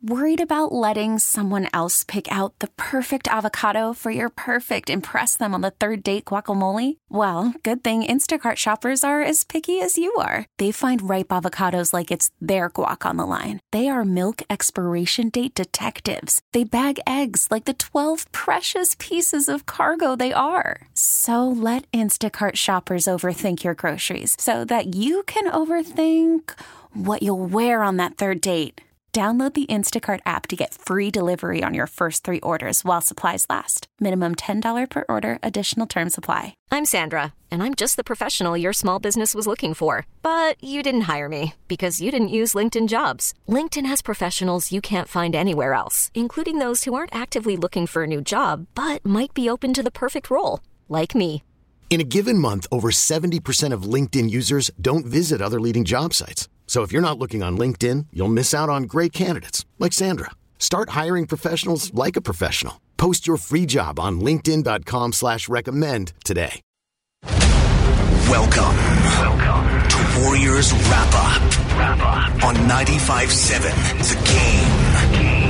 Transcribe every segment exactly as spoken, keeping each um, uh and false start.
Worried about letting someone else pick out the perfect avocado for your perfect impress them on the third date guacamole? Well, good thing Instacart shoppers are as picky as you are. They find ripe avocados like it's their guac on the line. They are milk expiration date detectives. They bag eggs like the twelve precious pieces of cargo they are. So let Instacart shoppers overthink your groceries so that you can overthink what you'll wear on that third date. Download the Instacart app to get free delivery on your first three orders while supplies last. Minimum ten dollars per order. Additional terms apply. I'm Sandra, and I'm just the professional your small business was looking for. But you didn't hire me because you didn't use LinkedIn Jobs. LinkedIn has professionals you can't find anywhere else, including those who aren't actively looking for a new job, but might be open to the perfect role, like me. In a given month, over seventy percent of LinkedIn users don't visit other leading job sites. So if you're not looking on LinkedIn, you'll miss out on great candidates like Sandra. Start hiring professionals like a professional. Post your free job on linkedin dot com slash recommend today. Welcome, Welcome to Warriors Wrap Up, Wrap Up on ninety-five point seven The Game.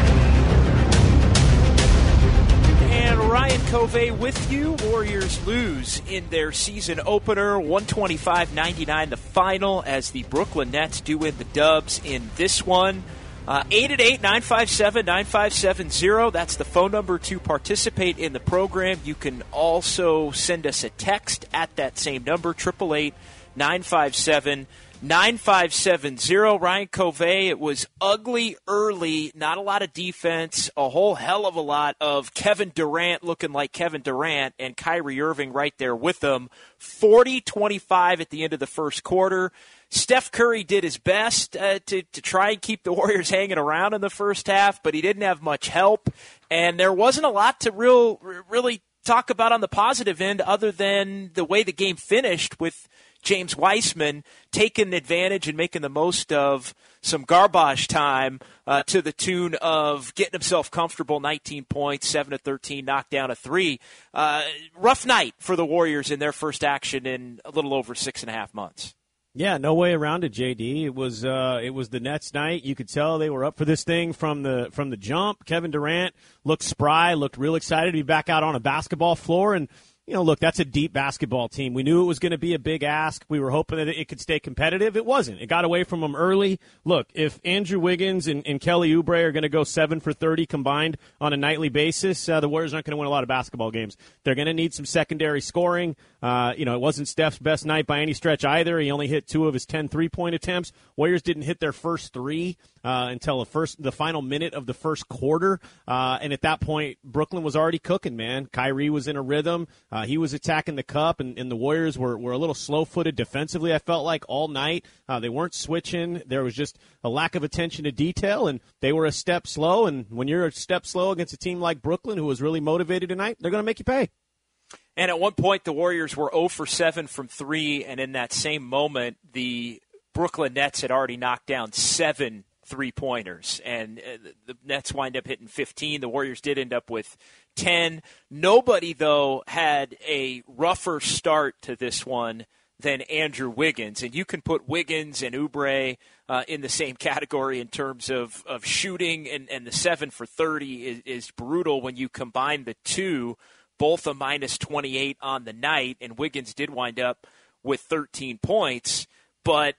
And Ryan Covey with you. Warriors lose in their season opener, one twenty-five ninety-nine the final, as the Brooklyn Nets do win the dubs in this one. Uh, eight eight eight, nine five seven, nine five seven zero. That's the phone number to participate in the program. You can also send us a text at that same number, eight eight eight, nine five seven, nine five seven zero. Ryan Covey, it was ugly early, not a lot of defense, a whole hell of a lot of Kevin Durant looking like Kevin Durant, and Kyrie Irving right there with them. forty twenty-five at the end of the first quarter. Steph Curry did his best uh, to, to try and keep the Warriors hanging around in the first half, but he didn't have much help, and there wasn't a lot to real really talk about on the positive end other than the way the game finished, with James Wiseman taking advantage and making the most of some garbage time uh, to the tune of getting himself comfortable, nineteen points, seven to thirteen, knocked down a three. Uh, rough night for the Warriors in their first action in a little over six and a half months. Yeah, no way around it, J D. It was uh, it was the Nets' night. You could tell they were up for this thing from the from the jump. Kevin Durant looked spry, looked real excited to be back out on a basketball floor. And, you know, look, that's a deep basketball team. We knew it was going to be a big ask. We were hoping that it could stay competitive. It wasn't. It got away from them early. Look, if Andrew Wiggins and, and Kelly Oubre are going to go seven for thirty combined on a nightly basis, uh, the Warriors aren't going to win a lot of basketball games. They're going to need some secondary scoring. Uh, you know, it wasn't Steph's best night by any stretch either. He only hit two of his ten three-point attempts. Warriors didn't hit their first three uh, until the first, the final minute of the first quarter. Uh, and at that point, Brooklyn was already cooking, man. Kyrie was in a rhythm. Uh, he was attacking the cup, and, and the Warriors were, were a little slow-footed defensively, I felt like, all night. Uh, they weren't switching. There was just a lack of attention to detail, and they were a step slow. And when you're a step slow against a team like Brooklyn, who was really motivated tonight, they're going to make you pay. And at one point, the Warriors were zero for seven from three, and in that same moment, the Brooklyn Nets had already knocked down seven three-pointers, and the Nets wind up hitting fifteen. The Warriors did end up with ten. Nobody, though, had a rougher start to this one than Andrew Wiggins, and you can put Wiggins and Oubre uh, in the same category in terms of, of shooting, and, and the seven for thirty is, is brutal when you combine the two. Both a minus twenty-eight on the night, and Wiggins did wind up with thirteen points, but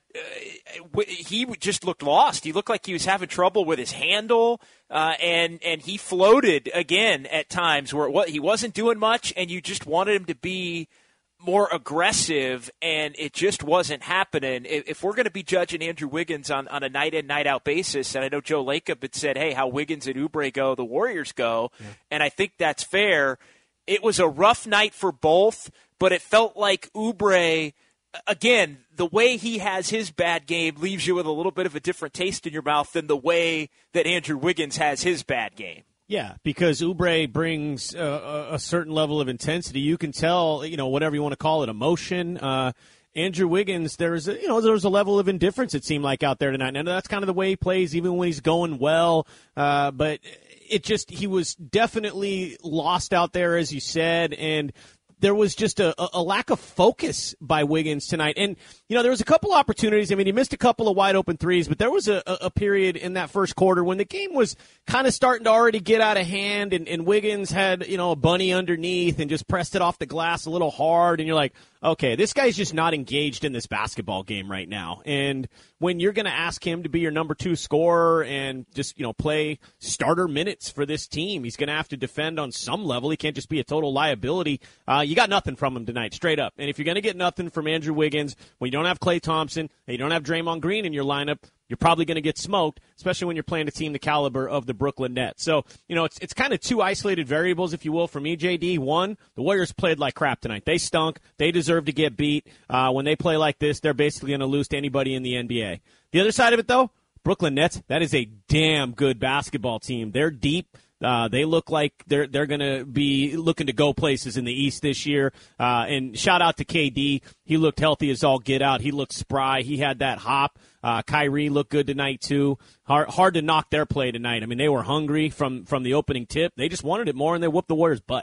uh, he just looked lost. He looked like he was having trouble with his handle, uh, and and he floated again at times where it, he wasn't doing much, and you just wanted him to be more aggressive, and it just wasn't happening. If we're going to be judging Andrew Wiggins on, on a night-in, night-out basis, and I know Joe Lacob had said, hey, how Wiggins and Oubre go, the Warriors go, yeah. And I think that's fair. It was a rough night for both, but it felt like Oubre, again, the way he has his bad game leaves you with a little bit of a different taste in your mouth than the way that Andrew Wiggins has his bad game. Yeah, because Oubre brings uh, a certain level of intensity. You can tell, you know, whatever you want to call it, emotion. Uh, Andrew Wiggins, there's a, you know, there's a level of indifference, it seemed like, out there tonight. And that's kind of the way he plays, even when he's going well. Uh, but it just, he was definitely lost out there, as you said, and there was just a, a lack of focus by Wiggins tonight. And, you know, there was a couple opportunities. I mean, he missed a couple of wide open threes, but there was a, a period in that first quarter when the game was kind of starting to already get out of hand, and, and Wiggins had, you know, a bunny underneath and just pressed it off the glass a little hard. And you're like, okay, this guy's just not engaged in this basketball game right now. And when you're going to ask him to be your number two scorer and just, you know, play starter minutes for this team, he's going to have to defend on some level. He can't just be a total liability. Uh, you got nothing from him tonight, straight up. And if you're going to get nothing from Andrew Wiggins, when you don't have Klay Thompson and you don't have Draymond Green in your lineup, you're probably going to get smoked, especially when you're playing a team the caliber of the Brooklyn Nets. So, you know, it's it's kind of two isolated variables, if you will, for me, J D. One, the Warriors played like crap tonight. They stunk. They deserve to get beat. Uh, when they play like this, they're basically going to lose to anybody in the N B A. The other side of it, though, Brooklyn Nets, that is a damn good basketball team. They're deep. Uh, they look like they're they're going to be looking to go places in the East this year. Uh, and shout out to K D. He looked healthy as all get out. He looked spry. He had that hop. Uh, Kyrie looked good tonight, too. Hard, hard to knock their play tonight. I mean, they were hungry from, from the opening tip. They just wanted it more, and they whooped the Warriors' butt.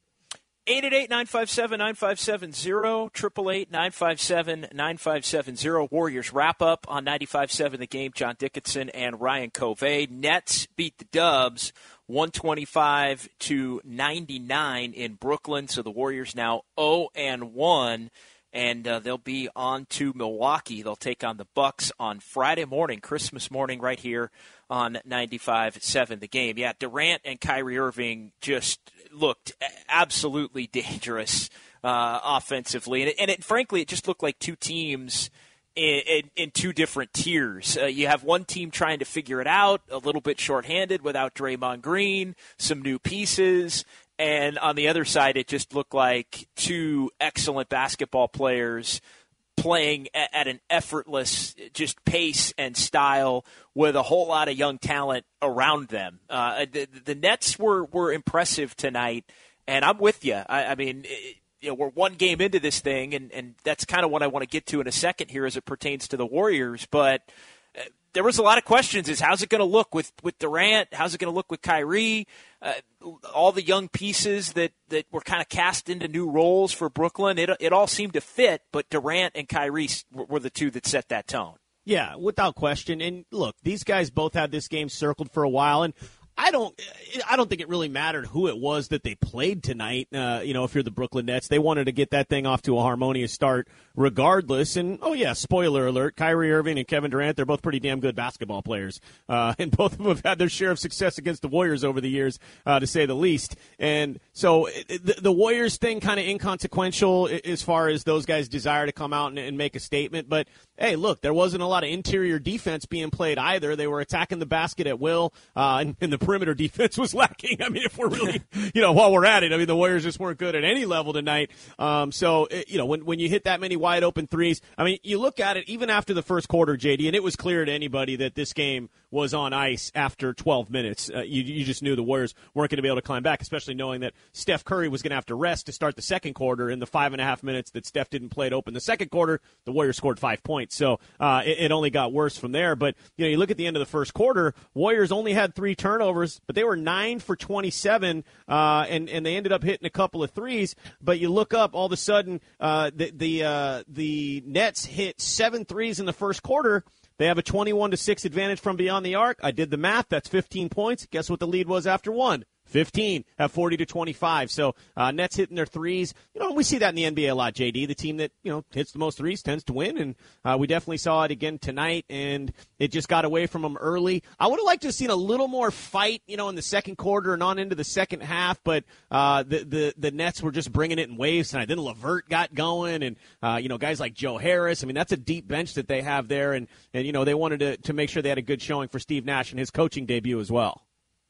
eight eight eight, nine five seven, nine five seven zero, eight eight eight, nine five seven, nine five seven zero. Warriors wrap up on ninety-five point seven The Game. John Dickinson and Ryan Covey. Nets beat the Dubs one twenty-five to ninety-nine in Brooklyn. So the Warriors now oh and one. And uh, they'll be on to Milwaukee. They'll take on the Bucks on Friday morning, Christmas morning, right here on ninety-five point seven The Game. Yeah, Durant and Kyrie Irving just looked absolutely dangerous uh, offensively. And, it, and it, frankly, it just looked like two teams in, in, in two different tiers. Uh, you have one team trying to figure it out, a little bit shorthanded without Draymond Green, some new pieces. And on the other side, it just looked like two excellent basketball players playing at an effortless just pace and style with a whole lot of young talent around them. Uh, the, the Nets were, were impressive tonight, and I'm with you. I, I mean, it, you know, we're one game into this thing, and, and that's kind of what I want to get to in a second here as it pertains to the Warriors. But uh, there was a lot of questions. Is how's it going to look with, with Durant? How's it going to look with Kyrie? Uh, all the young pieces that, that were kind of cast into new roles for Brooklyn, it it all seemed to fit, but Durant and Kyrie were the two that set that tone. Yeah, without question. And look, these guys both had this game circled for a while, and I don't I don't think it really mattered who it was that they played tonight. Uh, you know, if you're the Brooklyn Nets, they wanted to get that thing off to a harmonious start regardless. And, oh, yeah, spoiler alert, Kyrie Irving and Kevin Durant, they're both pretty damn good basketball players. Uh, and both of them have had their share of success against the Warriors over the years, uh, to say the least. And so it, the, the Warriors thing kind of inconsequential as far as those guys' desire to come out and, and make a statement. But, hey, look, there wasn't a lot of interior defense being played either. They were attacking the basket at will, uh, and, and the perimeter defense was lacking. I mean, if we're really, you know, while we're at it, I mean, the Warriors just weren't good at any level tonight. Um, so, you know, when, when you hit that many wide open threes, I mean, you look at it even after the first quarter, J D, and it was clear to anybody that this game was on ice after twelve minutes. Uh, you, you just knew the Warriors weren't going to be able to climb back, especially knowing that Steph Curry was going to have to rest to start the second quarter. In the five and a half minutes that Steph didn't play to open the second quarter, the Warriors scored five points. So uh, it, it only got worse from there. But, you know, you look at the end of the first quarter, Warriors only had three turnovers, but they were nine for twenty-seven, uh, and, and they ended up hitting a couple of threes. But you look up, all of a sudden, uh, the the, uh, the Nets hit seven threes in the first quarter. They have a twenty-one to six advantage from beyond the arc. I did the math. That's fifteen points. Guess what the lead was after one? fifteen at forty to twenty-five. So uh, Nets hitting their threes. You know, we see that in the N B A a lot, J D. The team that, you know, hits the most threes tends to win, and uh, we definitely saw it again tonight, and it just got away from them early. I would have liked to have seen a little more fight, you know, in the second quarter and on into the second half, but uh, the, the the Nets were just bringing it in waves tonight. Then LeVert got going, and, uh, you know, guys like Joe Harris. I mean, that's a deep bench that they have there, and, and you know, they wanted to, to make sure they had a good showing for Steve Nash and his coaching debut as well.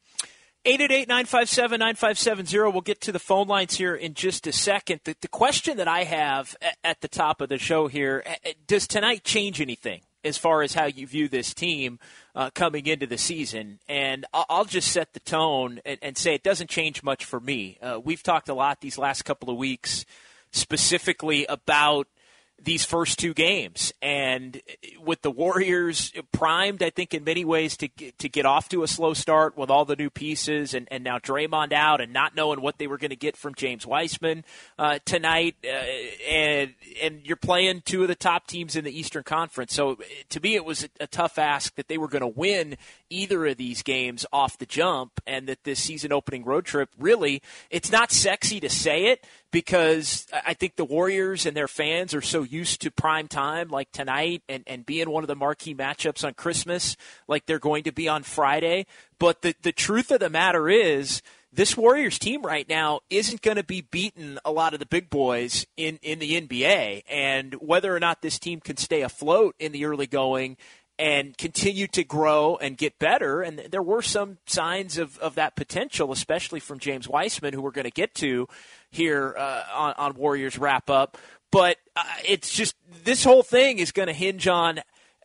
eight eight eight, nine five seven, nine five seven zero. We'll get to the phone lines here in just a second. The, the question that I have at the top of the show here, does tonight change anything as far as how you view this team uh, coming into the season? And I'll just set the tone and, and say it doesn't change much for me. Uh, we've talked a lot these last couple of weeks specifically about these first two games. And with the Warriors primed, I think, in many ways to get, to get off to a slow start with all the new pieces and, and now Draymond out and not knowing what they were going to get from James Wiseman uh, tonight. Uh, and and you're playing two of the top teams in the Eastern Conference. So to me, it was a, a tough ask that they were going to win either of these games off the jump, and that this season opening road trip, really, it's not sexy to say it, because I think the Warriors and their fans are so used to prime time like tonight and, and being one of the marquee matchups on Christmas like they're going to be on Friday. But the, the truth of the matter is this Warriors team right now isn't going to be beating a lot of the big boys in, in the N B A. And whether or not this team can stay afloat in the early going and continue to grow and get better. And there were some signs of, of that potential, especially from James Wiseman, who we're going to get to here uh, on, on Warriors Wrap Up. But uh, it's just this whole thing is going to hinge on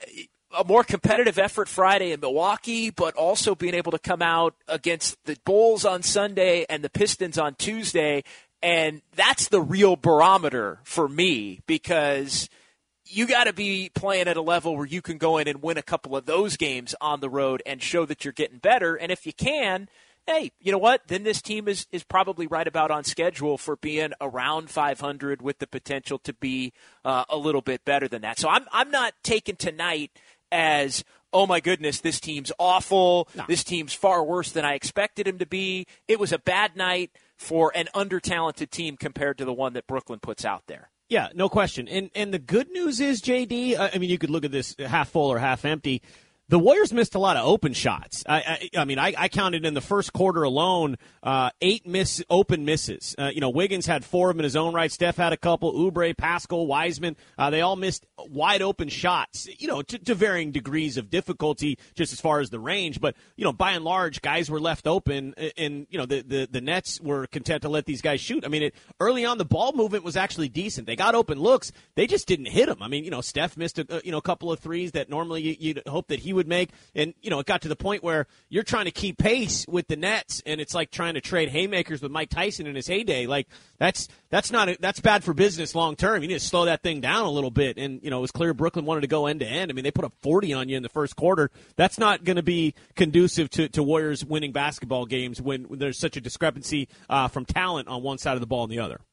a more competitive effort Friday in Milwaukee, but also being able to come out against the Bulls on Sunday and the Pistons on Tuesday. And that's the real barometer for me, because you got to be playing at a level where you can go in and win a couple of those games on the road and show that you're getting better. And if you can, hey, you know what? Then this team is, is probably right about on schedule for being around five hundred with the potential to be uh, a little bit better than that. So I'm I'm not taking tonight as, oh my goodness, this team's awful. No. This team's far worse than I expected him to be. It was a bad night for an under-talented team compared to the one that Brooklyn puts out there. Yeah, no question. And and the good news is, J D, I mean, you could look at this half full or half empty. The Warriors missed a lot of open shots. I, I, I mean, I, I counted in the first quarter alone uh, eight miss open misses. Uh, you know, Wiggins had four of them in his own right. Steph had a couple. Oubre, Pascal, Wiseman, uh, they all missed wide open shots. You know, to, to varying degrees of difficulty, just as far as the range. But you know, by and large, guys were left open, and, and you know, the, the the Nets were content to let these guys shoot. I mean, it, early on, the ball movement was actually decent. They got open looks. They just didn't hit them. I mean, you know, Steph missed a you know a couple of threes that normally you, you'd hope that he would make, and you know it got to the point where you're trying to keep pace with the Nets, and it's like trying to trade haymakers with Mike Tyson in his heyday. Like that's that's not a, that's bad for business long term. You need to slow that thing down a little bit. And you know it was clear Brooklyn wanted to go end to end. I mean, they put up forty on you in the first quarter. That's not going to be conducive to, to Warriors winning basketball games when, when there's such a discrepancy uh, from talent on one side of the ball and the other.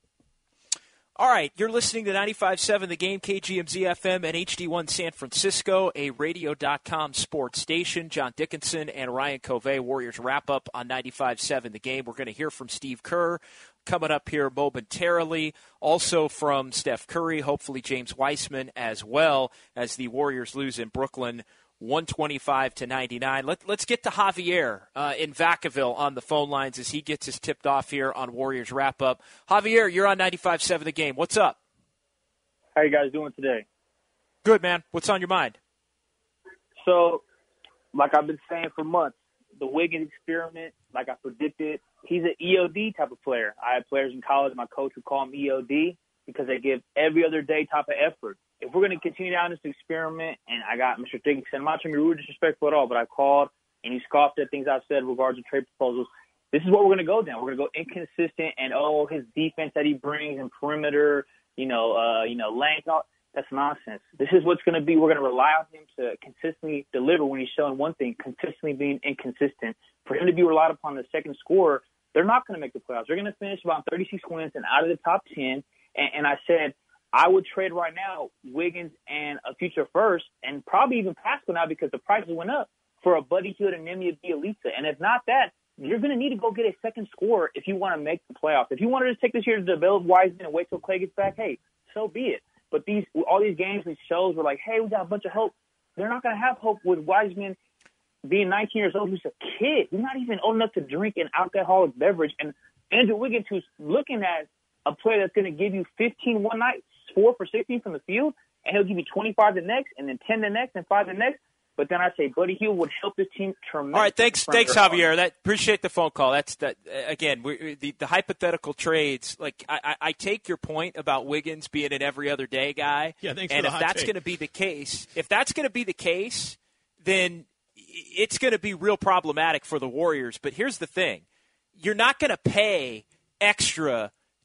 All right, you're listening to ninety-five point seven The Game, K G M Z F M, and H D one San Francisco, a radio dot com sports station. John Dickinson and Ryan Covey, Warriors wrap-up on ninety-five point seven The Game. We're going to hear from Steve Kerr coming up here momentarily, also from Steph Curry, hopefully James Wiseman as well, as the Warriors lose in Brooklyn one twenty-five to ninety-nine. Let, let's get to Javier uh, in Vacaville on the phone lines as he gets us tipped off here on Warriors Wrap-Up. Javier, you're on ninety-five point seven The Game. What's up? How you guys doing today? Good, man. What's on your mind? So, like I've been saying for months, the Wiggins experiment, like I predicted, he's an E O D type of player. I had players in college, my coach would call him E O D because they give every other day type of effort. If we're going to continue down this experiment, and I got Mister Dickinson, I'm not trying to be rude or disrespectful at all, but I called and he scoffed at things I've said in regards to trade proposals. This is what we're going to go down. We're going to go inconsistent, and oh, his defense that he brings and perimeter, you know, uh, you know, length, all, that's nonsense. This is what's going to be. We're going to rely on him to consistently deliver when he's showing one thing, consistently being inconsistent. For him to be relied upon the second scorer, they're not going to make the playoffs. They're going to finish about thirty-six wins and out of the top ten. And, and I said, I would trade right now Wiggins and a future first, and probably even Pascal now because the prices went up, for a Buddy Hield and Nemanja Bjelica. And if not that, you're going to need to go get a second scorer if you want to make the playoffs. If you wanted to take this year to develop Wiseman and wait till Clay gets back, hey, so be it. But these all these games, these shows were like, hey, we got a bunch of hope. They're not going to have hope with Wiseman being nineteen years old, who's a kid. He's not even old enough to drink an alcoholic beverage. And Andrew Wiggins, who's looking at a player that's going to give you fifteen one night, four for sixteen from the field, and he'll give you twenty-five the next, and then ten the next, and five the next. But then I say Buddy Hield would help this team tremendously. All right, thanks, thanks, Javier. That appreciate the phone call. That's that again. We, the, the hypothetical trades. Like I, I take your point about Wiggins being an every other day guy. Yeah, thanks and for the if hot that's take. going to be the case, if that's going to be the case, then it's going to be real problematic for the Warriors. But here's the thing: you're not going to pay extra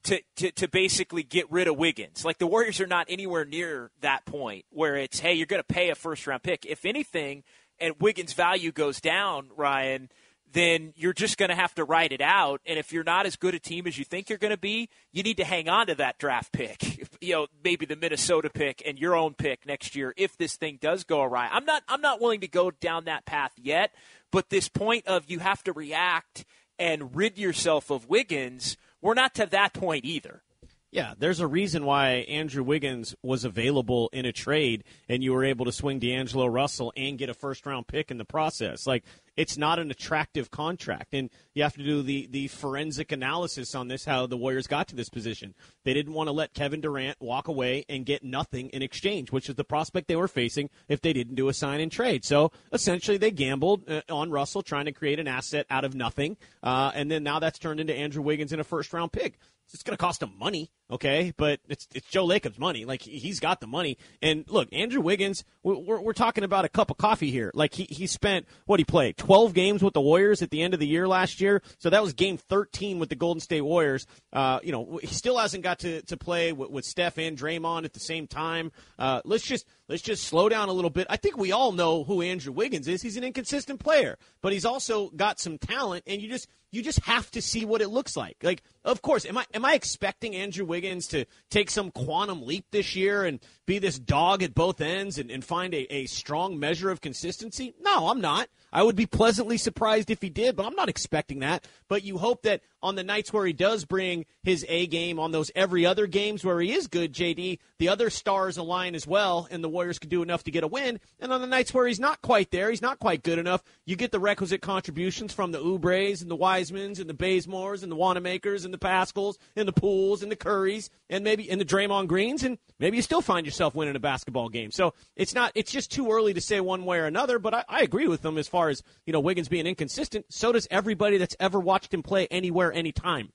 to, to, to basically get rid of Wiggins. Like, the Warriors are not anywhere near that point where it's, hey, you're going to pay a first-round pick. If anything, and Wiggins' value goes down, Ryan, then you're just going to have to ride it out. And if you're not as good a team as you think you're going to be, you need to hang on to that draft pick, you know, maybe the Minnesota pick and your own pick next year if this thing does go awry. I'm not, I'm not willing to go down that path yet, but this point of you have to react and rid yourself of Wiggins, we're not to that point either. Yeah, there's a reason why Andrew Wiggins was available in a trade and you were able to swing D'Angelo Russell and get a first-round pick in the process. Like, it's not an attractive contract, and you have to do the, the forensic analysis on this, how the Warriors got to this position. They didn't want to let Kevin Durant walk away and get nothing in exchange, which is the prospect they were facing if they didn't do a sign-and-trade. So, essentially, they gambled uh, on Russell, trying to create an asset out of nothing, uh, and then now that's turned into Andrew Wiggins in a first-round pick. It's going to cost him money, okay? But it's it's Joe Lacob's money. Like, he's got the money. And, look, Andrew Wiggins, we're, we're talking about a cup of coffee here. Like, he, he spent, what he played, twelve games with the Warriors at the end of the year last year. So that was game thirteen with the Golden State Warriors. Uh, you know, he still hasn't got to, to play with, with Steph and Draymond at the same time. Uh, let's just let's just slow down a little bit. I think we all know who Andrew Wiggins is. He's an inconsistent player, but he's also got some talent, and you just you just have to see what it looks like. Like, of course, am I am I expecting Andrew Wiggins to take some quantum leap this year and be this dog at both ends and, and find a, a strong measure of consistency? No, I'm not. I would be pleasantly surprised if he did, but I'm not expecting that. But you hope that on the nights where he does bring his A game, on those every other games where he is good, J D, the other stars align as well, and the Warriors can do enough to get a win. And on the nights where he's not quite there, he's not quite good enough, you get the requisite contributions from the Oubres and the Wisemans and the Bazemores and the Wanamakers and the Pascals and the Pools and the Currys and maybe and the Draymond Greens, and maybe you still find yourself winning a basketball game. So it's not it's just too early to say one way or another, but I, I agree with them as far as, you know, Wiggins being inconsistent. So does everybody that's ever watched him play anywhere, anytime.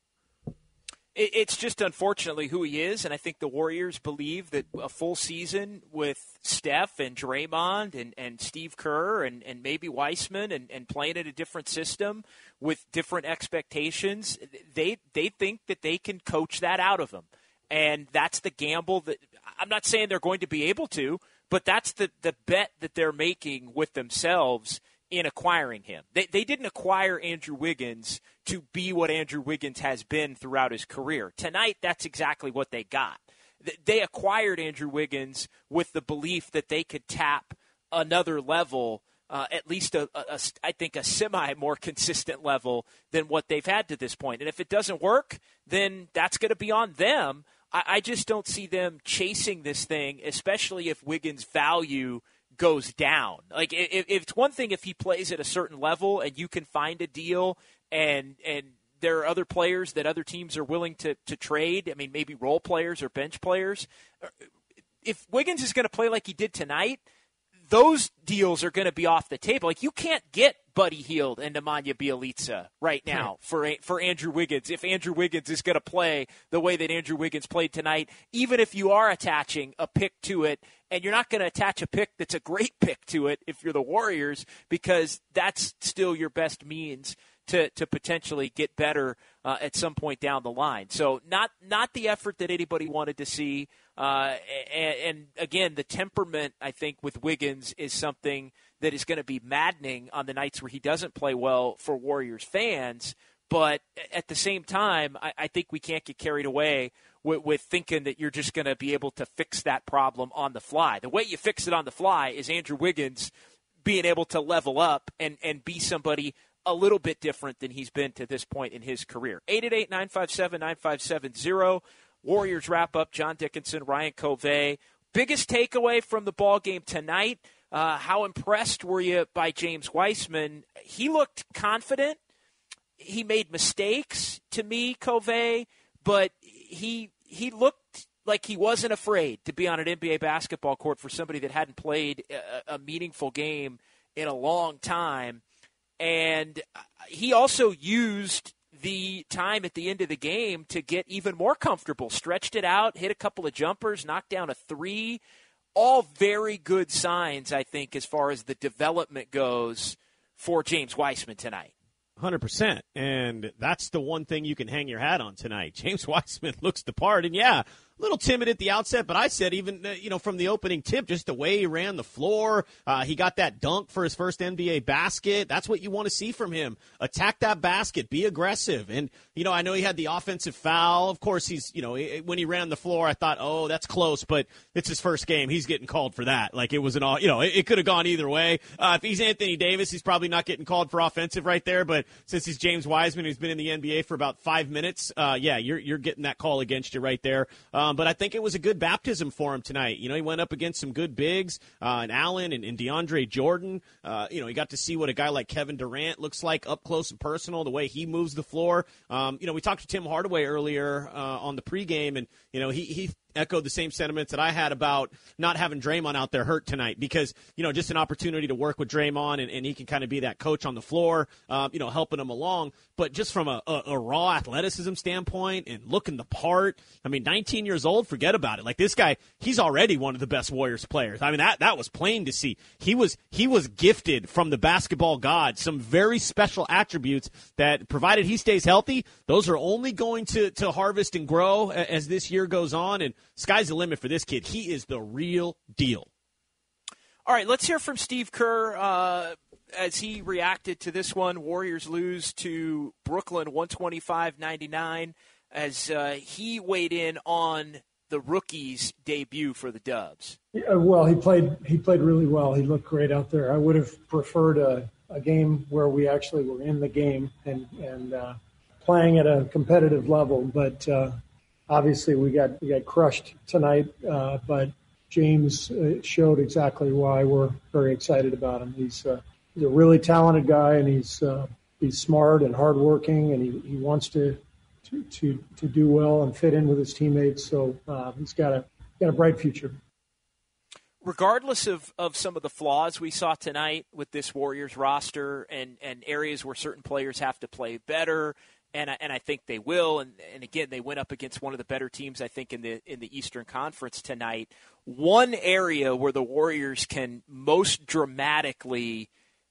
It's just unfortunately who he is, and I think the Warriors believe that a full season with Steph and Draymond and, and Steve Kerr and, and maybe Weissman and, and playing in a different system with different expectations, they they think that they can coach that out of him. And that's the gamble that – I'm not saying they're going to be able to, but that's the, the bet that they're making with themselves in acquiring him. They they didn't acquire Andrew Wiggins to be what Andrew Wiggins has been throughout his career. Tonight, that's exactly what they got. They acquired Andrew Wiggins with the belief that they could tap another level, uh, at least, a, a, a, I think, a semi-more consistent level than what they've had to this point. And if it doesn't work, then that's going to be on them. I, I just don't see them chasing this thing, especially if Wiggins' value goes down. Like, if, if it's one thing if he plays at a certain level and you can find a deal and and there are other players that other teams are willing to, to trade, I mean, maybe role players or bench players. If Wiggins is going to play like he did tonight, those deals are going to be off the table. Like, you can't get Buddy Hield and Nemanja Bjelica right now for for Andrew Wiggins. If Andrew Wiggins is going to play the way that Andrew Wiggins played tonight, even if you are attaching a pick to it, and you're not going to attach a pick that's a great pick to it if you're the Warriors, because that's still your best means to to potentially get better uh, at some point down the line. So not not the effort that anybody wanted to see. Uh, and, and, again, the temperament, I think, with Wiggins is something that is going to be maddening on the nights where he doesn't play well for Warriors fans. But at the same time, I, I think we can't get carried away with, with thinking that you're just going to be able to fix that problem on the fly. The way you fix it on the fly is Andrew Wiggins being able to level up and, and be somebody a little bit different than he's been to this point in his career. eight eight eight, nine five seven, nine five seven zero. Warriors wrap up. John Dickinson, Ryan Covey. Biggest takeaway from the ball game tonight, uh, how impressed were you by James Wiseman? He looked confident. He made mistakes to me, Covey, but he he looked like he wasn't afraid to be on an N B A basketball court for somebody that hadn't played a, a meaningful game in a long time. And he also used the time at the end of the game to get even more comfortable, stretched it out, hit a couple of jumpers, knocked down a three. All very good signs, I think, as far as the development goes for James Wiseman tonight. one hundred percent. And that's the one thing you can hang your hat on tonight. James Wiseman looks the part. And, yeah, a little timid at the outset, but I said even, you know, from the opening tip, just the way he ran the floor, uh, he got that dunk for his first N B A basket. That's what you want to see from him. Attack that basket. Be aggressive. And, you know, I know he had the offensive foul. Of course, he's, you know, when he ran the floor, I thought, oh, that's close, but it's his first game. He's getting called for that. Like, it was an all, you know, it, it could have gone either way. Uh, if he's Anthony Davis, he's probably not getting called for offensive right there, but since he's James Wiseman, who's been in the N B A for about five minutes, uh, yeah, you're, you're getting that call against you right there. Um, but I think it was a good baptism for him tonight. You know, he went up against some good bigs, uh, and Allen and, and DeAndre Jordan. Uh, you know, he got to see what a guy like Kevin Durant looks like up close and personal, the way he moves the floor. Um, you know, we talked to Tim Hardaway earlier uh, on the pregame, and, you know, he, he echoed the same sentiments that I had about not having Draymond out there hurt tonight because, you know, just an opportunity to work with Draymond, and, and he can kind of be that coach on the floor, uh, you know, helping him along. But just from a, a, a raw athleticism standpoint and looking the part, I mean, nineteen years old, forget about it. Like, this guy, he's already one of the best Warriors players. I mean, that that was plain to see. He was he was gifted from the basketball god some very special attributes that, provided he stays healthy, those are only going to, to harvest and grow as this year goes on. And sky's the limit for this kid. He is the real deal. All right, let's hear from Steve Kerr uh, as he reacted to this one. Warriors lose to Brooklyn one twenty-five ninety-nine as uh, he weighed in on the rookie's debut for the Dubs. Yeah, well, he played he played really well. He looked great out there. I would have preferred a, a game where we actually were in the game and, and uh, playing at a competitive level, but uh, obviously we got we got crushed tonight, uh, but James uh, showed exactly why we're very excited about him. He's, uh, he's a really talented guy, and he's uh, he's smart and hardworking, and he, he wants to, to to to do well and fit in with his teammates. So uh, he's got a got a bright future. Regardless of, of some of the flaws we saw tonight with this Warriors roster and, and areas where certain players have to play better, and I, and I think they will. And, and again, they went up against one of the better teams, I think, in the in the Eastern Conference tonight. One area where the Warriors can most dramatically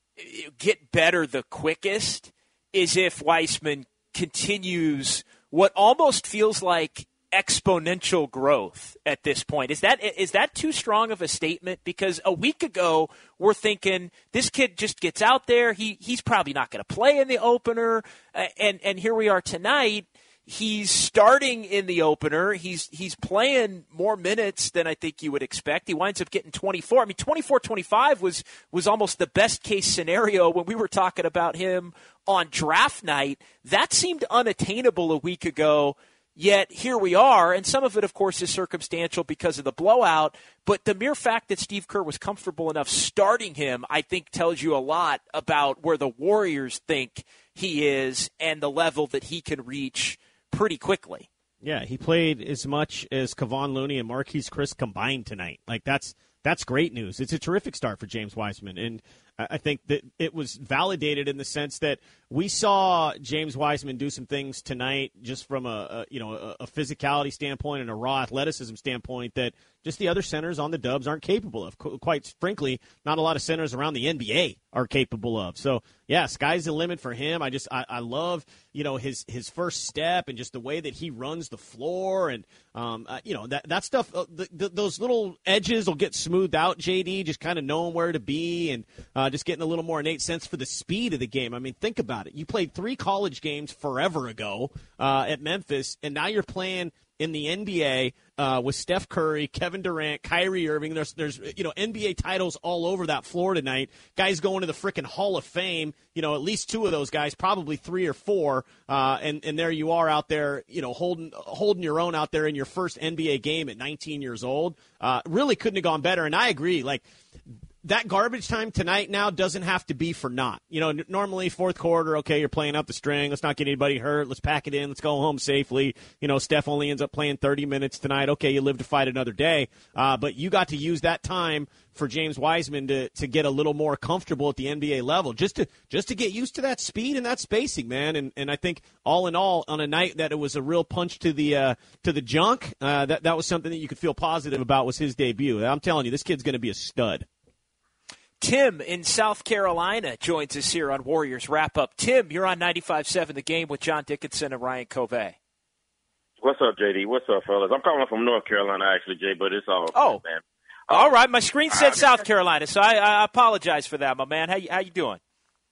get better the quickest is if Wiseman continues what almost feels like exponential growth at this point. Is that is that too strong of a statement? Because a week ago we're thinking this kid just gets out there. He he's probably not going to play in the opener, uh, and and here we are tonight. He's starting in the opener. He's he's playing more minutes than I think you would expect. He winds up getting twenty-four. I mean, twenty-four twenty-five was was almost the best case scenario when we were talking about him on draft night. That seemed unattainable a week ago. Yet here we are, and some of it, of course, is circumstantial because of the blowout. But the mere fact that Steve Kerr was comfortable enough starting him, I think, tells you a lot about where the Warriors think he is and the level that he can reach pretty quickly. Yeah, he played as much as Kevon Looney and Marquise Chriss combined tonight. Like, that's that's great news. It's a terrific start for James Wiseman, and I think that it was validated in the sense that we saw James Wiseman do some things tonight just from a, a you know a, a physicality standpoint and a raw athleticism standpoint that just the other centers on the Dubs aren't capable of. Qu- quite frankly, not a lot of centers around the N B A are capable of. So, yeah, sky's the limit for him. I just I, I love you know his his first step and just the way that he runs the floor and um uh, you know that that stuff. Uh, the, the, those little edges will get smoothed out. J D just kind of knowing where to be and uh, just getting a little more innate sense for the speed of the game. I mean, think about it. You played three college games forever ago uh, at Memphis, and now you're playing in the N B A uh, with Steph Curry, Kevin Durant, Kyrie Irving. There's, there's, you know, N B A titles all over that floor tonight. Guys going to the frickin' Hall of Fame. You know, at least two of those guys, probably three or four. Uh, and and there you are out there, you know, holding holding your own out there in your first N B A game at nineteen years old. Uh, really couldn't have gone better. And I agree, like. That garbage time tonight now doesn't have to be for naught. You know, n- normally fourth quarter, okay, you're playing up the string. Let's not get anybody hurt. Let's pack it in. Let's go home safely. You know, Steph only ends up playing thirty minutes tonight. Okay, you live to fight another day. Uh, but you got to use that time for James Wiseman to, to get a little more comfortable at the N B A level, just to just to get used to that speed and that spacing, man. And and I think all in all, on a night that it was a real punch to the uh, to the junk, uh, that that was something that you could feel positive about was his debut. I'm telling you, this kid's going to be a stud. Tim in South Carolina joins us here on Warriors Wrap-Up. Tim, you're on ninety-five seven The Game with John Dickinson and Ryan Covey. What's up, J D? What's up, fellas? I'm calling from North Carolina, actually, Jay, but it's all oh. good, man. All right, my screen said South Carolina, so I, I apologize for that, my man. How you, how you doing?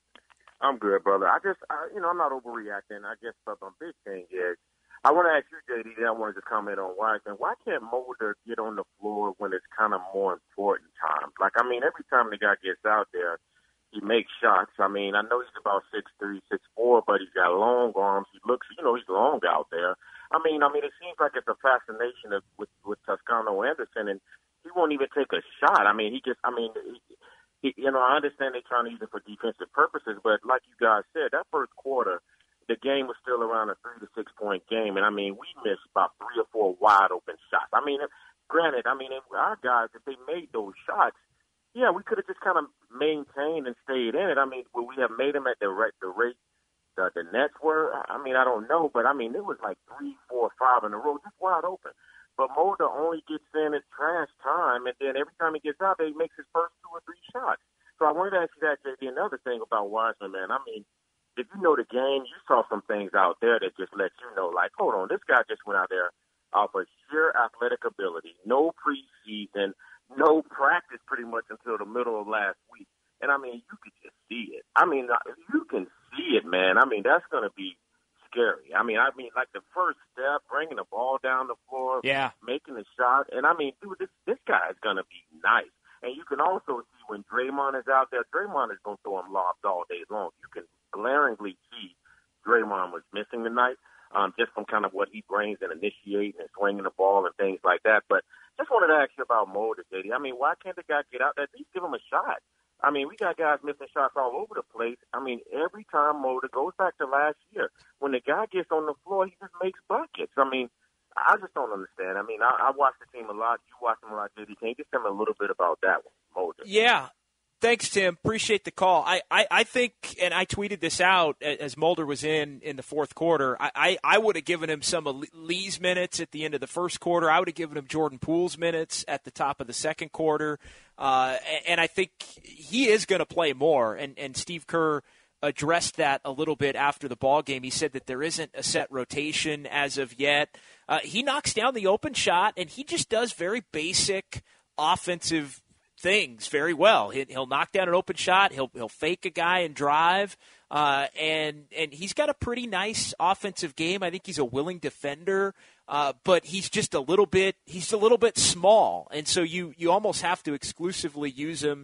I'm good, brother. I just, I, you know, I'm not overreacting. I guess the big thing is, I want to ask you, J D, then I want to just comment on Wiseman. Why can't Mulder get on the floor when it's kind of more important times? Like, I mean, every time the guy gets out there, he makes shots. I mean, I know he's about six three, six four, but he's got long arms. He looks, you know, he's long out there. I mean, I mean, it seems like it's a fascination of, with, with Toscano Anderson, and he won't even take a shot. I mean, he just, I mean, he, he, you know, I understand they're trying to use it for defensive purposes, but like you guys said, that first quarter, the game was still around a three to six point game, and I mean, we missed about three or four wide open shots. I mean, granted, I mean, our guys, if they made those shots, yeah, we could have just kind of maintained and stayed in it. I mean, would we have made them at the rate the rate the, the Nets were? I mean, I don't know, but I mean, it was like three, four, five in a row, just wide open. But Mulder only gets in at trash time, and then every time he gets out there, he makes his first two or three shots. So I wanted to ask you that, J D. Another thing about Wiseman, man, I mean, if you know the game, you saw some things out there that just let you know, like, hold on, this guy just went out there off of sheer athletic ability, no preseason, no practice pretty much until the middle of last week. And, I mean, you could just see it. I mean, you can see it, man. I mean, that's going to be scary. I mean, I mean, like the first step, bringing the ball down the floor, yeah, making the shot. And, I mean, dude, this, this guy is going to be nice. And you can also see when Draymond is out there, Draymond is going to throw him lobs all day long. You can glaringly see Draymond was missing tonight, um, just from kind of what he brings and initiating and swinging the ball and things like that. But just wanted to ask you about Mulder, J D. I mean, why can't the guy get out there? At least give him a shot. I mean, we got guys missing shots all over the place. I mean, every time Mulder goes back to last year, when the guy gets on the floor, he just makes buckets. I mean, I just don't understand. I mean, I, I watch the team a lot. You watch them a lot, J D. Can you just tell me a little bit about that one, Mulder? Yeah. Thanks, Tim. Appreciate the call. I, I, I think, and I tweeted this out as Mulder was in in the fourth quarter, I, I, I would have given him some of Lee's minutes at the end of the first quarter. I would have given him Jordan Poole's minutes at the top of the second quarter. Uh, and I think he is going to play more. And, and Steve Kerr addressed that a little bit after the ball game. He said that there isn't a set rotation as of yet. Uh, he knocks down the open shot, and he just does very basic offensive things very well. He'll knock down an open shot. He'll he'll fake a guy and drive, uh, and and he's got a pretty nice offensive game. I think he's a willing defender, uh, but he's just a little bit he's a little bit small, and so you you almost have to exclusively use him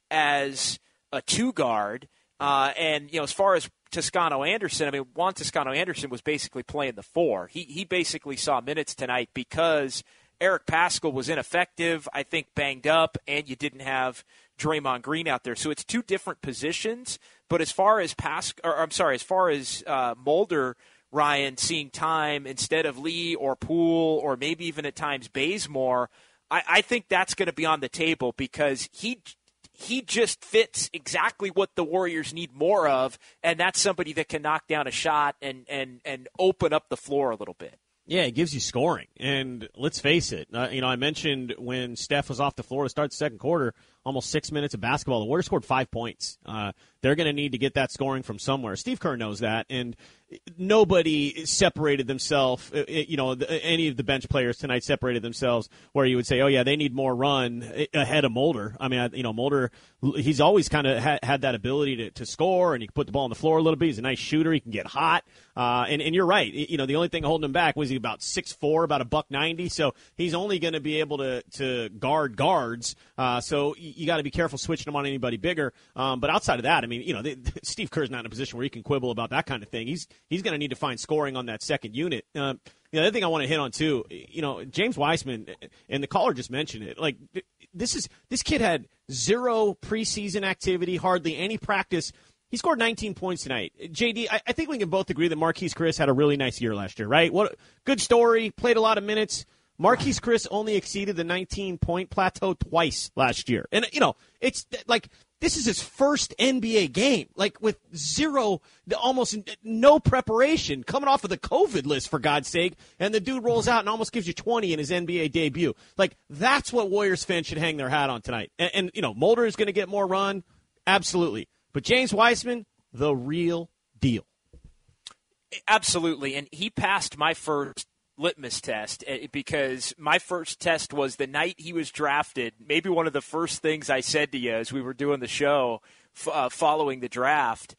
as a two guard. Uh, and you know, as far as Toscano Anderson, I mean, Juan Toscano Anderson was basically playing the four. He he basically saw minutes tonight because Eric Paschall was ineffective, I think banged up, and you didn't have Draymond Green out there. So it's two different positions. But as far as Pas- or I'm sorry, as far as uh, Mulder, Ryan, seeing time instead of Lee or Poole or maybe even at times Bazemore, I, I think that's going to be on the table because he he just fits exactly what the Warriors need more of, and that's somebody that can knock down a shot and and, and open up the floor a little bit. Yeah, it gives you scoring. And let's face it, uh, you know, I mentioned when Steph was off the floor to start the second quarter, almost six minutes of basketball, the Warriors scored five points. Uh, they're going to need to get that scoring from somewhere. Steve Kerr knows that, and nobody separated themselves, you know, any of the bench players tonight separated themselves where you would say, oh, yeah, they need more run ahead of Mulder. I mean, you know, Mulder, he's always kind of ha- had that ability to, to score, and he can put the ball on the floor a little bit. He's a nice shooter. He can get hot. Uh, and, and you're right. You know, the only thing holding him back was he about six foot four, about a buck ninety, so he's only going to be able to, to guard guards. Uh, so you, you got to be careful switching him on anybody bigger. Um, but outside of that, I mean, you know, they, Steve Kerr's not in a position where he can quibble about that kind of thing. He's he's going to need to find scoring on that second unit. Uh, the other thing I want to hit on too, you know, James Wiseman, and the caller just mentioned it. Like this is this kid had zero preseason activity, hardly any practice. He scored nineteen points tonight. J D, I, I think we can both agree that Marquise Chris had a really nice year last year, right? What good story, played a lot of minutes. Marquise Chris only exceeded the nineteen-point plateau twice last year. And, you know, it's like this is his first N B A game, like with zero, almost no preparation, coming off of the COVID list, for God's sake, and the dude rolls out and almost gives you twenty in his N B A debut. Like, that's what Warriors fans should hang their hat on tonight. And, and you know, Mulder is going to get more run, absolutely. But James Wiseman, the real deal. Absolutely, and he passed my first litmus test because my first test was the night he was drafted. Maybe one of the first things I said to you as we were doing the show uh, following the draft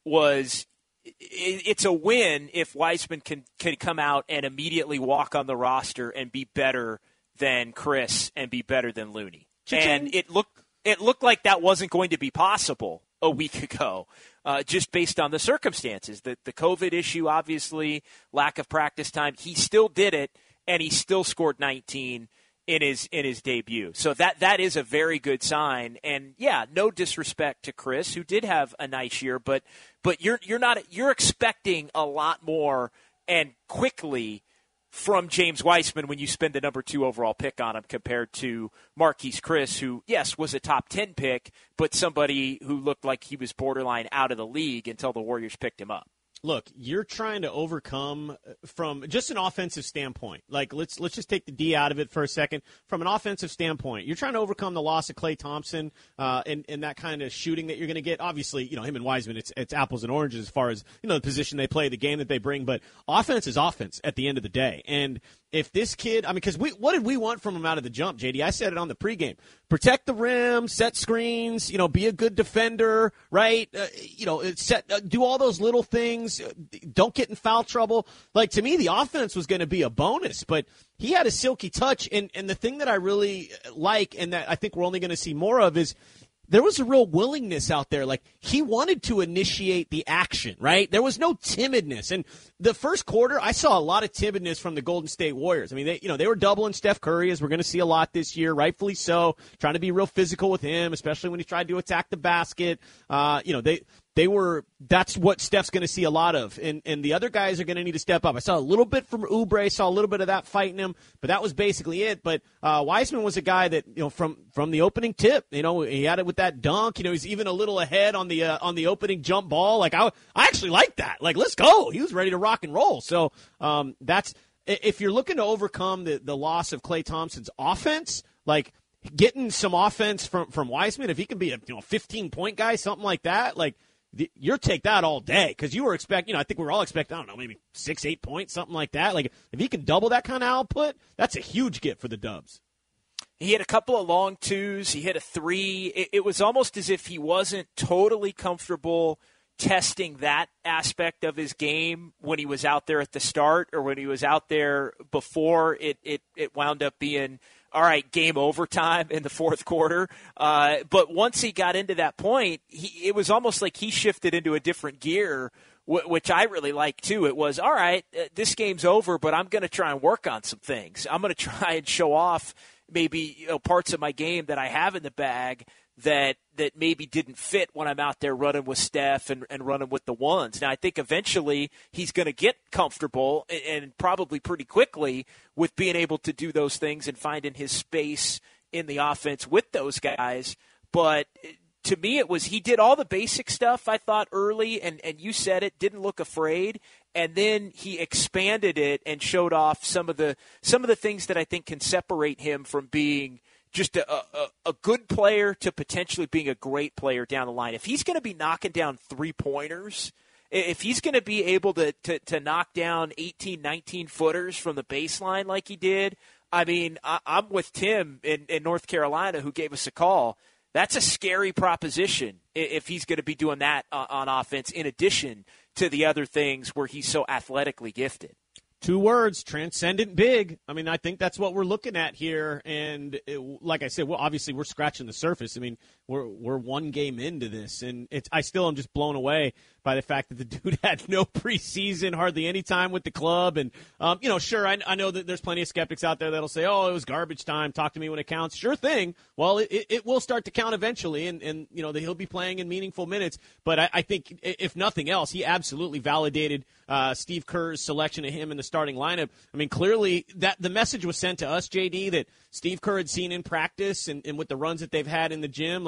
was it's a win if Wiseman can, can come out and immediately walk on the roster and be better than Chris and be better than Looney. Cha-ching. And it looked it looked like that wasn't going to be possible a week ago, uh, just based on the circumstances. The, the COVID issue, obviously, lack of practice time. He still did it, and he still scored nineteen in his in his debut. So that that is a very good sign. And, yeah, no disrespect to Chris, who did have a nice year, but but you're you're not you're expecting a lot more and quickly from James Wiseman when you spend the number two overall pick on him compared to Marquise Chris, who, yes, was a top ten pick, but somebody who looked like he was borderline out of the league until the Warriors picked him up. Look, you're trying to overcome from just an offensive standpoint. Like, let's let's just take the D out of it for a second. From an offensive standpoint, you're trying to overcome the loss of Klay Thompson uh, and, and that kind of shooting that you're going to get. Obviously, you know, him and Wiseman, it's it's apples and oranges as far as, you know, the position they play, the game that they bring. But offense is offense at the end of the day. And if this kid, I mean, because we, what did we want from him out of the jump, J D? I said it on the pregame. Protect the rim, set screens, you know, be a good defender, right? Uh, you know, set, uh, do all those little things. Don't get in foul trouble. Like, to me, the offense was going to be a bonus, but he had a silky touch. And, and the thing that I really like and that I think we're only going to see more of is there was a real willingness out there. Like, he wanted to initiate the action, right? There was no timidness. And the first quarter, I saw a lot of timidness from the Golden State Warriors. I mean, they, you know, they were doubling Steph Curry, as we're going to see a lot this year, rightfully so, trying to be real physical with him, especially when he tried to attack the basket. Uh, you know, they, they were, that's what Steph's going to see a lot of. And, and the other guys are going to need to step up. I saw a little bit from Oubre, saw a little bit of that fighting him, but that was basically it. But, uh, Wiseman was a guy that, you know, from, from the opening tip, you know, he had it with that dunk, you know, he's even a little ahead on the, uh, on the opening jump ball. Like, I, I actually like that. Like, let's go. He was ready to rock and roll. So, um, that's, if you're looking to overcome the, the loss of Klay Thompson's offense, like, getting some offense from, from Wiseman, if he can be a, you know, fifteen-point guy, something like that, like, the, you'll take that all day because you were expecting, you know, I think we were all expecting, I don't know, maybe six, eight points, something like that. Like, if he can double that kind of output, that's a huge get for the Dubs. He had a couple of long twos. He hit a three. It, it was almost as if he wasn't totally comfortable testing that aspect of his game when he was out there at the start or when he was out there before it, it, it wound up being, all right, game overtime in the fourth quarter. Uh, but once he got into that point, he, it was almost like he shifted into a different gear, w- which I really like too. It was, all right, uh, this game's over, but I'm going to try and work on some things. I'm going to try and show off maybe, you know, parts of my game that I have in the bag that that maybe didn't fit when I'm out there running with Steph and, and running with the ones. Now, I think eventually he's going to get comfortable and, and probably pretty quickly with being able to do those things and finding his space in the offense with those guys. But to me, it was he did all the basic stuff, I thought, early, and, and you said it, didn't look afraid. And then he expanded it and showed off some of the some of the things that I think can separate him from being just a, a, a good player to potentially being a great player down the line. If he's going to be knocking down three-pointers, if he's going to be able to, to, to knock down eighteen, nineteen-footers from the baseline like he did, I mean, I, I'm with Tim in, in North Carolina who gave us a call. That's a scary proposition if he's going to be doing that on offense in addition to the other things where he's so athletically gifted. Two words, transcendent big. I mean, I think that's what we're looking at here. And it, like I said, well, obviously we're scratching the surface. I mean, we're we're one game into this, and it's I still am just blown away by the fact that the dude had no preseason, hardly any time with the club. And, um, you know, sure, I, I know that there's plenty of skeptics out there that'll say, oh, it was garbage time. Talk to me when it counts. Sure thing. Well, it, it will start to count eventually, and, and you know, that he'll be playing in meaningful minutes. But I, I think, if nothing else, he absolutely validated uh, Steve Kerr's selection of him in the starting lineup. I mean, clearly that the message was sent to us, J D, that Steve Kerr had seen in practice and, and with the runs that they've had in the gym, like,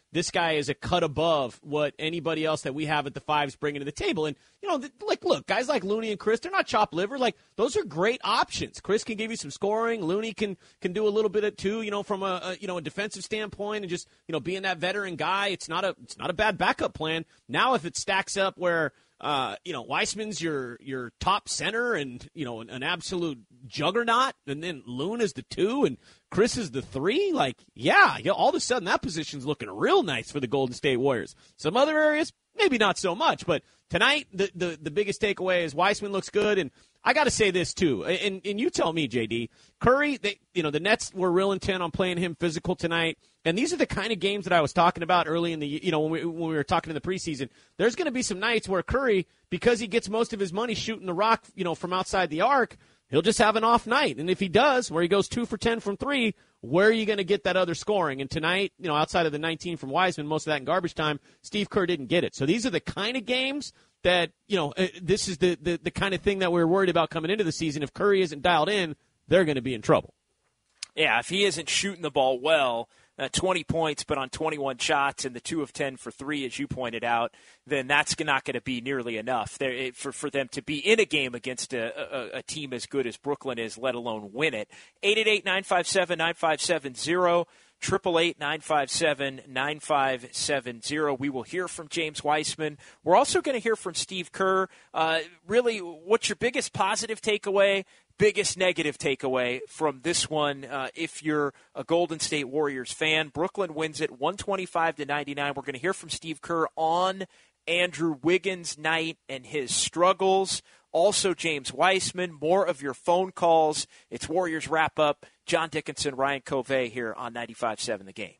this guy is a cut above what anybody else that we have at the fives bringing to the table. And, you know, th- like, look, guys like Looney and Chris, they're not chopped liver. Like, those are great options. Chris can give you some scoring. Looney can can do a little bit of too, you know, from a, a you know a defensive standpoint, and just, you know, being that veteran guy. It's not a it's not a bad backup plan. Now, if it stacks up where Uh, you know, Weissman's your your top center and, you know, an, an absolute juggernaut, and then Loon is the two and Chris is the three. Like, yeah, you know, all of a sudden that position's looking real nice for the Golden State Warriors. Some other areas, maybe not so much, but tonight the the, the biggest takeaway is Weissman looks good. And I got to say this too, and and you tell me, J D, Curry, they, you know, the Nets were real intent on playing him physical tonight. And these are the kind of games that I was talking about early in the, you know, when we, when we were talking in the preseason. There's going to be some nights where Curry, because he gets most of his money shooting the rock, you know, from outside the arc, he'll just have an off night. And if he does, where he goes two for ten from three, where are you going to get that other scoring? And tonight, you know, outside of the nineteen from Wiseman, most of that in garbage time, Steve Kerr didn't get it. So these are the kind of games that, you know, uh, this is the, the, the kind of thing that we we're worried about coming into the season. If Curry isn't dialed in, they're going to be in trouble. Yeah, if he isn't shooting the ball well, Uh, twenty points, but on twenty-one shots and the two of ten for three, as you pointed out, then that's not going to be nearly enough there for, for them to be in a game against a, a, a team as good as Brooklyn is, let alone win it. eight eight eight, nine five seven, nine five seven zero, eight eight eight, nine five seven, nine five seven zero. We will hear from James Weissman. We're also going to hear from Steve Kerr. Uh, really, what's your biggest positive takeaway? Biggest negative takeaway from this one, uh, if you're a Golden State Warriors fan? Brooklyn wins it one twenty-five to ninety-nine. We're going to hear from Steve Kerr on Andrew Wiggins' night and his struggles. Also, James Weissman. More of your phone calls. It's Warriors Wrap Up. John Dickinson, Ryan Covey here on ninety-five point seven The Game.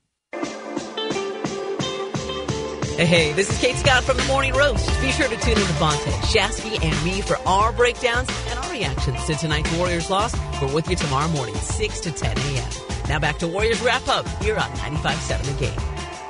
Hey, this is Kate Scott from The Morning Roast. Be sure to tune in to Vontae, Shasky, and me for our breakdowns and our reactions to tonight's Warriors loss. We're with you tomorrow morning, six to ten a.m. Now back to Warriors Wrap Up here on ninety-five point seven The Game.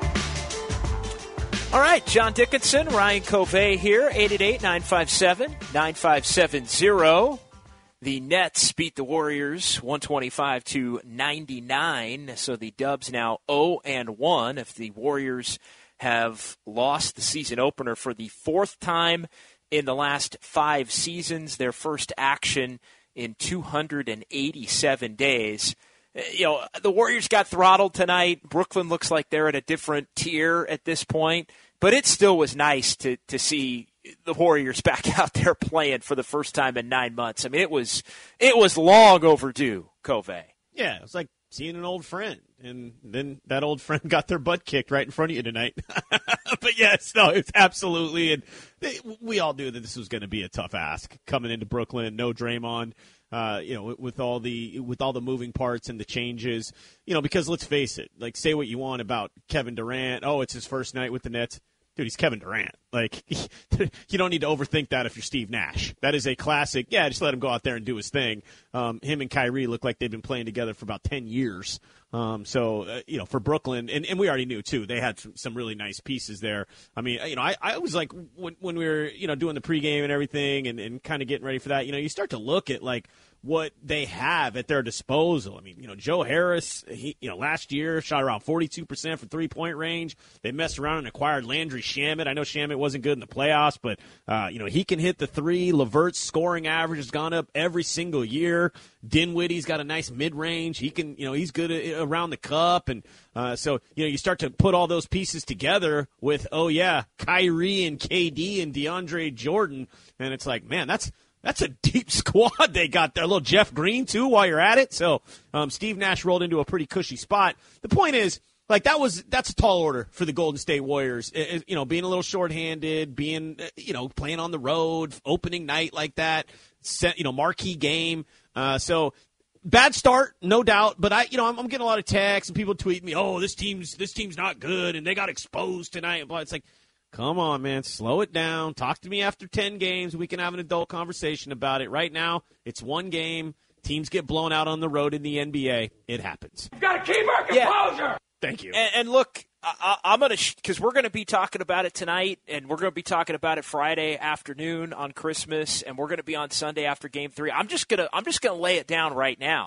All right, John Dickinson, Ryan Covey here, eight eight eight, nine five seven, nine five seven zero. The Nets beat the Warriors one twenty-five to ninety-nine, so the Dubs now oh and one. If the Warriors have lost the season opener for the fourth time in the last five seasons, their first action in two hundred eighty-seven days. You know, the Warriors got throttled tonight. Brooklyn looks like they're at a different tier at this point, but it still was nice to, to see the Warriors back out there playing for the first time in nine months. I mean, it was it was long overdue, Covey. Yeah, it was like seeing an old friend, and then that old friend got their butt kicked right in front of you tonight. But yes, no, it's absolutely, and they, we all knew that this was going to be a tough ask coming into Brooklyn. No Draymond, uh, you know, with all the with all the moving parts and the changes, you know, because let's face it, like, say what you want about Kevin Durant. Oh, it's his first night with the Nets. Dude, he's Kevin Durant. Like, you don't need to overthink that if you're Steve Nash. That is a classic. Yeah, just let him go out there and do his thing. Um, him and Kyrie look like they've been playing together for about ten years. Um, so, uh, you know, for Brooklyn, and, and we already knew, too, they had some, some really nice pieces there. I mean, you know, I, I was like, when, when we were, you know, doing the pregame and everything and, and kind of getting ready for that, you know, you start to look at, like, what they have at their disposal. I mean, you know, Joe Harris, he, you know, last year shot around forty-two percent from three-point range. They messed around and acquired Landry Shamet. I know Shamet wasn't good in the playoffs, but, uh, you know, he can hit the three. LeVert's scoring average has gone up every single year. Dinwiddie's got a nice mid-range. He can, you know, he's good around the cup. And uh, so, you know, you start to put all those pieces together with, oh, yeah, Kyrie and K D and DeAndre Jordan. And it's like, man, that's, That's a deep squad they got there. A little Jeff Green, too, while you're at it. So um, Steve Nash rolled into a pretty cushy spot. The point is, like, that was that's a tall order for the Golden State Warriors. It, it, you know, being a little shorthanded, being, you know, playing on the road, opening night like that, set, you know, marquee game. Uh, so bad start, no doubt. But I, you know, I'm, I'm getting a lot of texts and people tweet me, oh, this team's this team's not good and they got exposed tonight. But it's like, come on, man. Slow it down. Talk to me after ten games. We can have an adult conversation about it. Right now, it's one game. Teams get blown out on the road in the N B A. It happens. You've got to keep our composure. Yeah. Thank you. And, and look, I, I'm going to – because we're going to be talking about it tonight, and we're going to be talking about it Friday afternoon on Christmas, and we're going to be on Sunday after Game three. I'm just going to I'm just going to lay it down right now.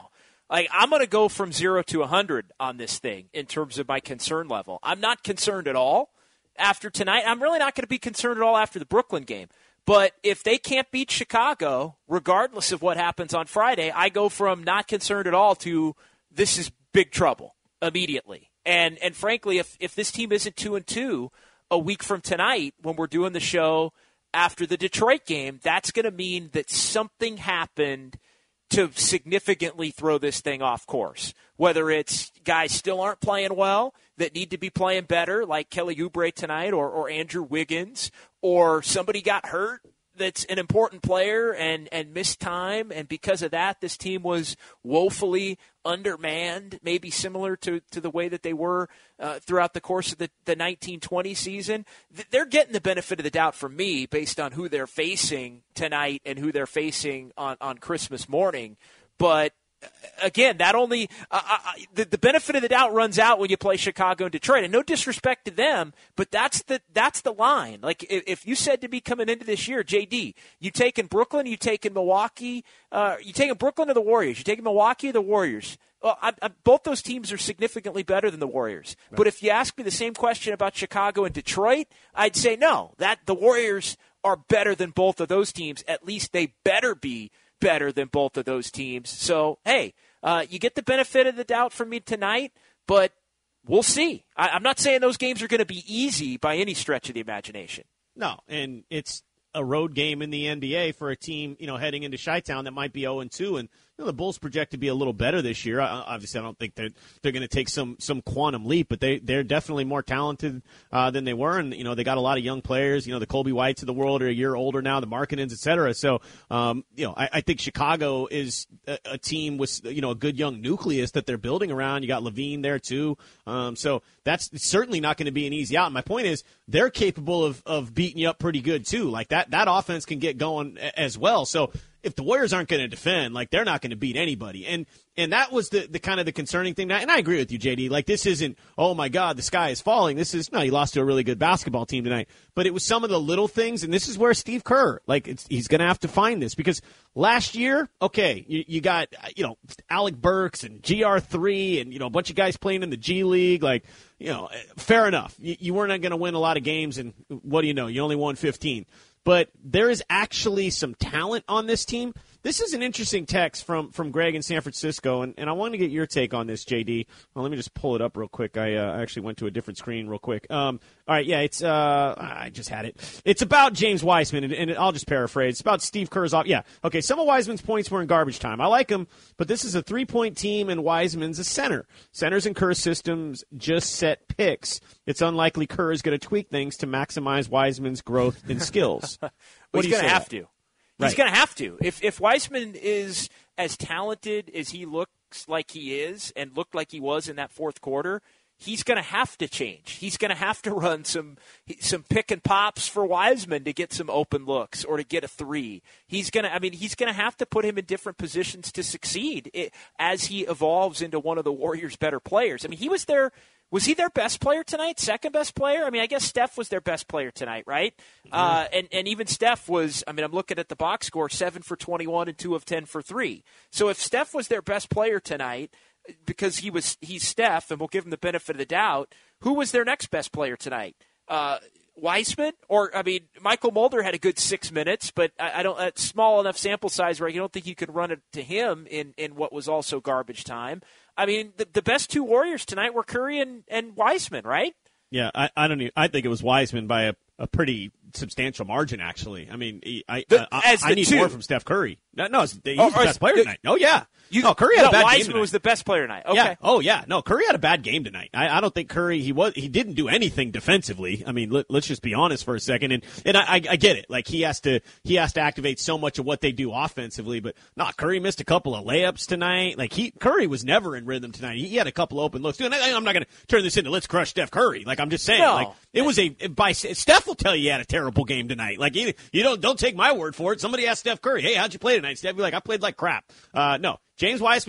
Like, I'm going to go from zero to one hundred on this thing in terms of my concern level. I'm not concerned at all after tonight. I'm really not going to be concerned at all after the Brooklyn game. But if they can't beat Chicago, regardless of what happens on Friday, I go from not concerned at all to this is big trouble immediately. And and frankly, if, if this team isn't two and two a week from tonight when we're doing the show after the Detroit game, that's going to mean that something happened to significantly throw this thing off course. Whether it's guys still aren't playing well that need to be playing better, like Kelly Oubre tonight, or, or Andrew Wiggins, or somebody got hurt that's an important player and, and missed time, and because of that, this team was woefully undermanned, maybe similar to, to the way that they were uh, throughout the course of the, the nineteen twenty season. They're getting the benefit of the doubt from me based on who they're facing tonight and who they're facing on, on Christmas morning. But again, that only uh, uh, the, the benefit of the doubt runs out when you play Chicago and Detroit. And no disrespect to them, but that's the that's the line. Like if, if you said to me coming into this year, J D, you taking Brooklyn, you taking Milwaukee, uh, you taking Brooklyn or the Warriors, you taking Milwaukee or the Warriors. Well, I, I, both those teams are significantly better than the Warriors. Right. But if you ask me the same question about Chicago and Detroit, I'd say no. That the Warriors are better than both of those teams. At least they better be better than both of those teams. So, hey, uh, you get the benefit of the doubt from me tonight, but we'll see. I, I'm not saying those games are going to be easy by any stretch of the imagination. No, and it's a road game in the N B A for a team, you know, heading into Chi-Town that might be oh and two, and you know, the Bulls project to be a little better this year. I, obviously, I don't think they're, they're going to take some some quantum leap, but they, they're definitely more talented uh, than they were, and, you know, they got a lot of young players. You know, the Kobe Whites of the world are a year older now, the Markkanens, et cetera. So, um, you know, I, I think Chicago is a, a team with, you know, a good young nucleus that they're building around. You got Levine there, too. Um, so that's certainly not going to be an easy out. And my point is they're capable of, of beating you up pretty good, too. Like, that, that offense can get going as well. So, if the Warriors aren't going to defend, like, they're not going to beat anybody. And and that was the, the kind of the concerning thing. And I agree with you, J D. Like, this isn't, oh, my God, the sky is falling. This is, no, he lost to a really good basketball team tonight. But it was some of the little things, and this is where Steve Kerr, like, it's, he's going to have to find this. Because last year, okay, you, you got, you know, Alec Burks and G R three and, you know, a bunch of guys playing in the G League. Like, you know, fair enough. You, you weren't going to win a lot of games, and what do you know? You only won fifteen. But there is actually some talent on this team. This is an interesting text from, from Greg in San Francisco, and, and I want to get your take on this, J D. Well, let me just pull it up real quick. I uh, actually went to a different screen real quick. Um, all right, yeah, it's uh, I just had it. It's about James Wiseman, and, and I'll just paraphrase. It's about Steve Kerr's off. Yeah, okay, some of Wiseman's points were in garbage time. I like him, but this is a three-point team, and Wiseman's a center. Centers in Kerr's systems just set picks. It's unlikely Kerr is going to tweak things to maximize Wiseman's growth and skills. Well, what he's going to have to. He's Right. going to have to. If if Wiseman is as talented as he looks like he is and looked like he was in that fourth quarter, he's going to have to change. He's going to have to run some some pick and pops for Wiseman to get some open looks or to get a three. He's going to I mean, he's going to have to put him in different positions to succeed it, as he evolves into one of the Warriors' better players. I mean, he was their Was he their best player tonight? Second best player? I mean, I guess Steph was their best player tonight, right? Mm-hmm. Uh, and, and even Steph was, I mean, I'm looking at the box score, seven for twenty-one and two of ten for three. So if Steph was their best player tonight, because he was he's Steph, and we'll give him the benefit of the doubt, who was their next best player tonight? Uh, Wiseman? Or, I mean, Michael Mulder had a good six minutes, but I, I don't, a small enough sample size where you don't think you could run it to him in, in what was also garbage time. I mean, the, the best two Warriors tonight were Curry and, and Wiseman, right? Yeah, I, I don't. Even, I think it was Wiseman by a, a pretty substantial margin. Actually, I mean, I the, I, I need two. more from Steph Curry. No, no, he's oh, the best player the, tonight. Oh yeah, you, no, Curry had no, a bad Wiseman game tonight. was the best player tonight. Okay. Yeah. Oh yeah, no, Curry had a bad game tonight. I, I don't think Curry he was he didn't do anything defensively. I mean, let, let's just be honest for a second. And and I, I, I get it. Like he has to he has to activate so much of what they do offensively. But no, Curry missed a couple of layups tonight. Like he Curry was never in rhythm tonight. He, he had a couple of open looks. And I, I'm not going to turn this into let's crush Steph Curry. Like I'm just saying. No. Like it was a by Steph will tell you he had a terrible game tonight. Like you, you don't don't take my word for it. Somebody asked Steph Curry, hey, how'd you play tonight? Steph be like, I played like crap. Uh, no, James Wiseman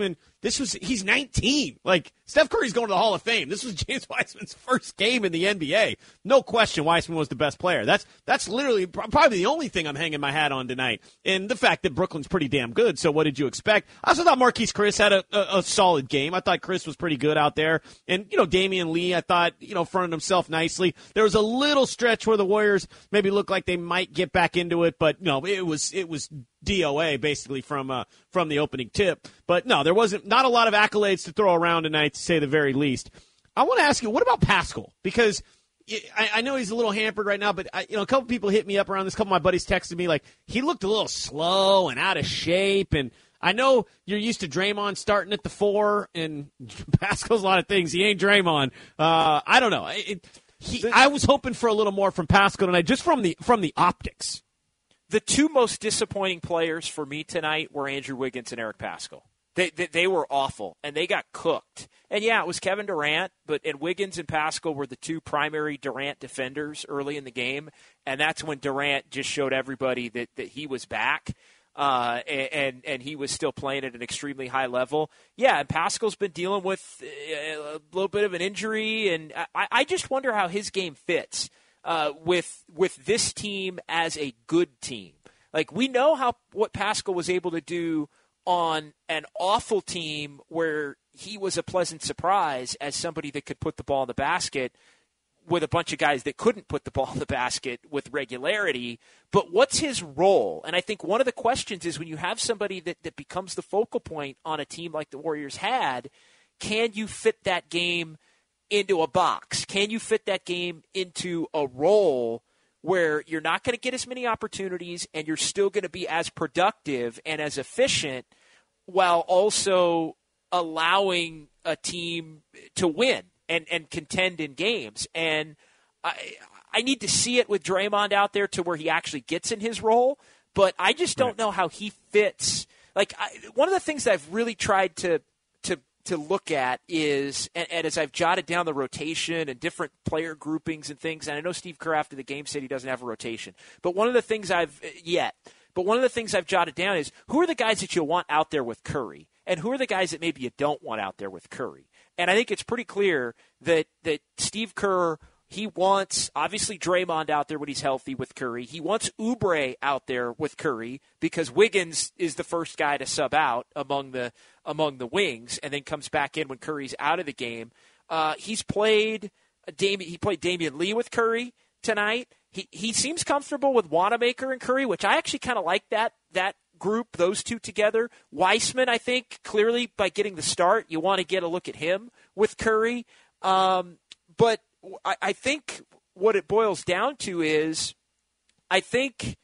This was he's nineteen. Like, Steph Curry's going to the Hall of Fame. This was James Wiseman's first game in the N B A. No question Wiseman was the best player. That's that's literally probably the only thing I'm hanging my hat on tonight. And the fact that Brooklyn's pretty damn good. So what did you expect? I also thought Marquise Chris had a, a, a solid game. I thought Chris was pretty good out there. And, you know, Damian Lee, I thought, you know, fronted himself nicely. There was a little stretch where the Warriors maybe looked like they might get back into it, but no, it was it was D O A basically from uh, from the opening tip. But no, there wasn't not a lot of accolades to throw around tonight, to say the very least. I want to ask you, what about Pascal? Because I, I know he's a little hampered right now, but I, you know, a couple people hit me up around this. A couple of my buddies texted me like he looked a little slow and out of shape. And I know you're used to Draymond starting at the four, and Pascal's a lot of things. He ain't Draymond. Uh, I don't know. It, he, I was hoping for a little more from Pascal tonight, just from the from the optics. The two most disappointing players for me tonight were Andrew Wiggins and Eric Paschall. They, they they were awful, and they got cooked. And, yeah, it was Kevin Durant, but and Wiggins and Paschall were the two primary Durant defenders early in the game, and that's when Durant just showed everybody that, that he was back, uh, and, and and he was still playing at an extremely high level. Yeah, and Pascal's been dealing with a little bit of an injury, and I, I just wonder how his game fits. Uh, with with this team as a good team. Like, we know how what Paschall was able to do on an awful team where he was a pleasant surprise as somebody that could put the ball in the basket with a bunch of guys that couldn't put the ball in the basket with regularity. But what's his role? And I think one of the questions is when you have somebody that, that becomes the focal point on a team like the Warriors had, can you fit that game into a box? Can you fit that game into a role where you're not going to get as many opportunities and you're still going to be as productive and as efficient while also allowing a team to win and, and contend in games? And I I need to see it with Draymond out there to where he actually gets in his role, but I just don't know how he fits. Like, I, one of the things that I've really tried to to to look at is, and, and as I've jotted down the rotation and different player groupings and things, and I know Steve Kerr after the game said he doesn't have a rotation, but one of the things I've yet, but one of the things I've jotted down is who are the guys that you want out there with Curry, and who are the guys that maybe you don't want out there with Curry. And I think it's pretty clear that that Steve Kerr, he wants, obviously, Draymond out there when he's healthy with Curry. He wants Oubre out there with Curry because Wiggins is the first guy to sub out among the among the wings and then comes back in when Curry's out of the game. Uh, he's played Damian, he played Damian Lee with Curry tonight. He he seems comfortable with Wanamaker and Curry, which I actually kind of like that that group, those two together. Weissman, I think, clearly by getting the start, you want to get a look at him with Curry. Um, but I, I think what it boils down to is I think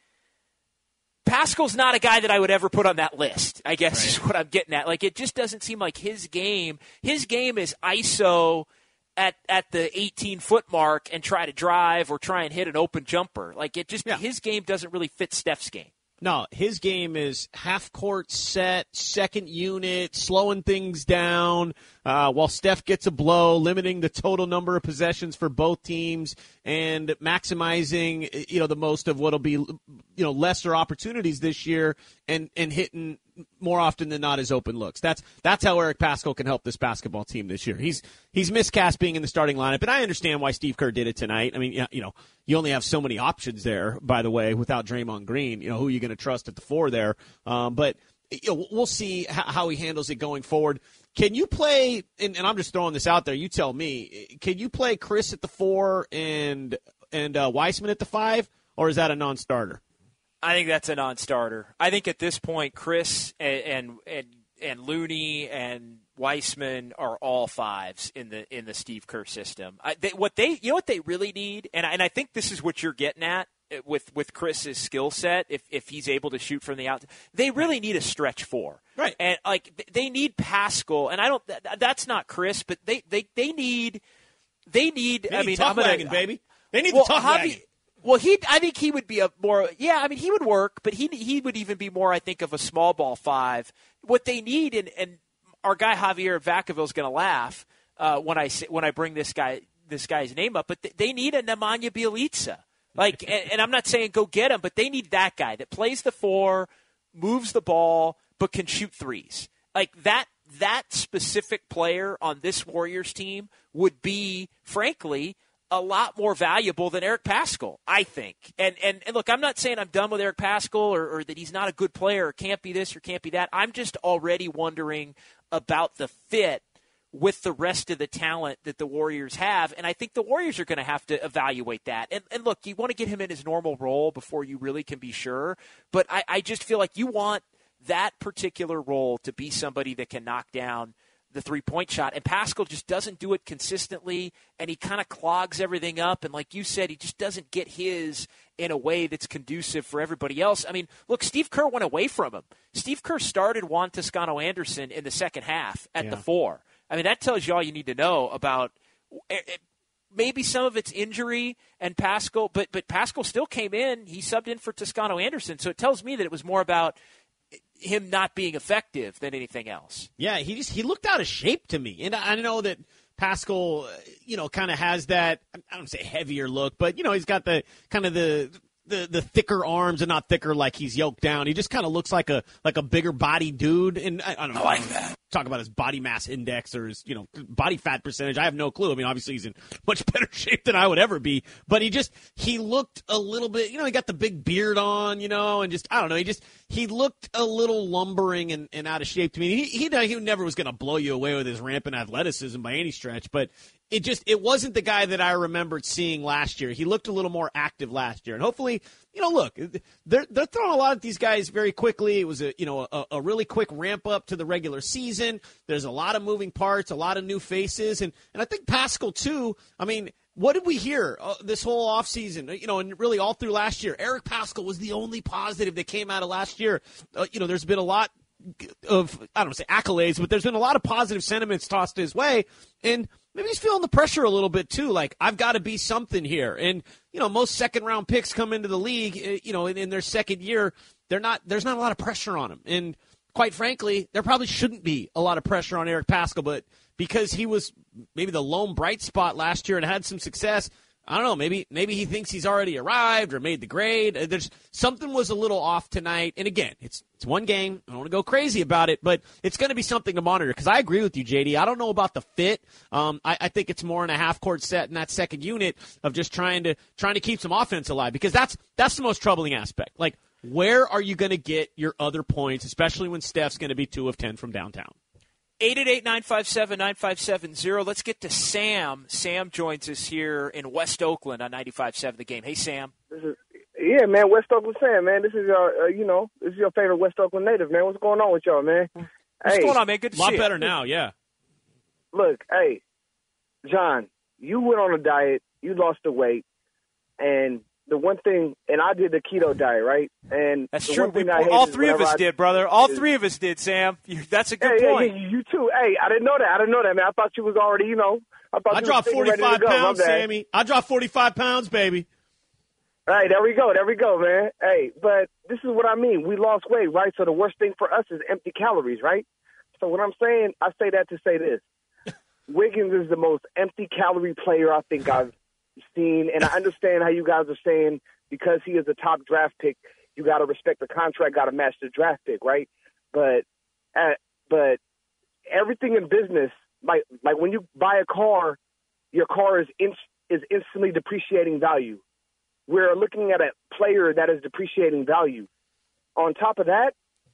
Pascal's not a guy that I would ever put on that list, I guess, right, is what I'm getting at. Like, it just doesn't seem like his game. His game is I S O at at the eighteen-foot mark and try to drive or try and hit an open jumper. Like, it just yeah. his game doesn't really fit Steph's game. No, his game is half-court set, second unit, slowing things down, uh, while Steph gets a blow, limiting the total number of possessions for both teams, and maximizing, you know, the most of what'll be, you know, lesser opportunities this year, and, and hitting more often than not his open looks. That's that's how Eric Paschall can help this basketball team this year. He's he's miscast being in the starting lineup, and I understand why Steve Kerr did it tonight. I mean, you know, you only have so many options there, by the way, without Draymond Green. You know, who are you going to trust at the four there? Um, but you know, we'll see how, how he handles it going forward. Can you play, and, and I'm just throwing this out there, you tell me, can you play Chris at the four and, and uh, Weissman at the five, or is that a non-starter? I think that's a non-starter. I think at this point, Chris and and and, and Looney and Weissman are all fives in the in the Steve Kerr system. I, they, what they, you know, what they really need, and I, and I think this is what you're getting at with with Chris's skill set. If if he's able to shoot from the out, they really need a stretch four, right? And like they need Paschall, and I don't. That's not Chris, but they they they need they need. They need I mean, tough I'm gonna, wagon, baby. They need well, the tough Javi, wagon. Well, he, I think he would be a more, yeah, I mean, he would work, but he he would even be more, I think, of a small ball five. What they need, and, and our guy Javier Vacaville is going to laugh uh, when I when I bring this guy this guy's name up, but they need a Nemanja Bjelica. Like, and, and I'm not saying go get him, but they need that guy that plays the four, moves the ball, but can shoot threes. Like that. that specific player on this Warriors team would be, frankly, a lot more valuable than Eric Paschall, I think. And, and and look, I'm not saying I'm done with Eric Paschall or, or that he's not a good player or can't be this or can't be that. I'm just already wondering about the fit with the rest of the talent that the Warriors have. And I think the Warriors are going to have to evaluate that. And, and look, you want to get him in his normal role before you really can be sure. But I, I just feel like you want that particular role to be somebody that can knock down the three-point shot. And Paschall just doesn't do it consistently, and he kind of clogs everything up. And like you said, he just doesn't get his in a way that's conducive for everybody else. I mean, look, Steve Kerr went away from him. Steve Kerr started Juan Toscano-Anderson in the second half at yeah. the four. I mean, that tells you all you need to know about it, maybe some of it's injury and Paschall, but but Paschall still came in. He subbed in for Toscano-Anderson, so it tells me that it was more about him not being effective than anything else. Yeah, he just he looked out of shape to me, and I know that Paschall, you know, kind of has that, I don't say heavier look, but you know, he's got the kind of the. The, the thicker arms and not thicker like he's yoked down. He just kind of looks like a like a bigger body dude. And I, I don't know. I like that. Talk about his body mass index or his, you know, body fat percentage. I have no clue. I mean, obviously he's in much better shape than I would ever be. But he just, he looked a little bit, you know, he got the big beard on, you know, and just, I don't know. He just, he looked a little lumbering and, and out of shape to me. He, he, he never was going to blow you away with his rampant athleticism by any stretch. But it just, it wasn't the guy that I remembered seeing last year. He looked a little more active last year. And hopefully, you know, look, they're they're throwing a lot at these guys very quickly. It was a you know a, a really quick ramp up to the regular season. There's a lot of moving parts, a lot of new faces, and and I think Paschall too. I mean, what did we hear uh, this whole offseason? You know, and really all through last year, Eric Paschall was the only positive that came out of last year. Uh, you know, there's been a lot of, I don't want to say accolades, but there's been a lot of positive sentiments tossed his way, and maybe he's feeling the pressure a little bit too. Like, I've got to be something here. And, you know, most second round picks come into the league, you know, in, in their second year, they're not, there's not a lot of pressure on them. And quite frankly, there probably shouldn't be a lot of pressure on Eric Paschall, but because he was maybe the lone bright spot last year and had some success, I don't know, maybe maybe he thinks he's already arrived or made the grade. There's something was a little off tonight. And again, it's it's one game. I don't want to go crazy about it, but it's going to be something to monitor because I agree with you, J D. I don't know about the fit. Um, I, I think it's more in a half-court set in that second unit of just trying to trying to keep some offense alive because that's that's the most troubling aspect. Like, where are you going to get your other points, especially when Steph's going to be two of ten from downtown? eight eight eight, nine five seven, nine five seven zero. Let's get to Sam. Sam joins us here in West Oakland on ninety-five point seven The Game. Hey, Sam. This is, yeah, man, West Oakland Sam, man. This is your, uh, you know, this is your favorite West Oakland native, man. What's going on with y'all, man? What's hey, going on, man? Good to see you. A lot better now, yeah. Look, hey, John, you went on a diet, you lost the weight, and the one thing, and I did the keto diet, right? And that's the true. One thing We, I all three of us I, did, brother. All is, three of us did, Sam. You, that's a good hey, point. Yeah, you, you too. Hey, I didn't know that. I didn't know that, man. I thought you was already, you know. I, thought I you dropped was forty-five ready to go. pounds, Sammy. I dropped forty-five pounds, baby. Hey, there we go. There we go, man. Hey, but this is what I mean. We lost weight, right? So the worst thing for us is empty calories, right? So what I'm saying, I say that to say this. Wiggins is the most empty calorie player I think I've seen, and I understand how you guys are saying because he is a top draft pick, you got to respect the contract, got to match the draft pick, right? But uh, but everything in business, like like when you buy a car, your car is in, is instantly depreciating value. We're looking at a player that is depreciating value. On top of that,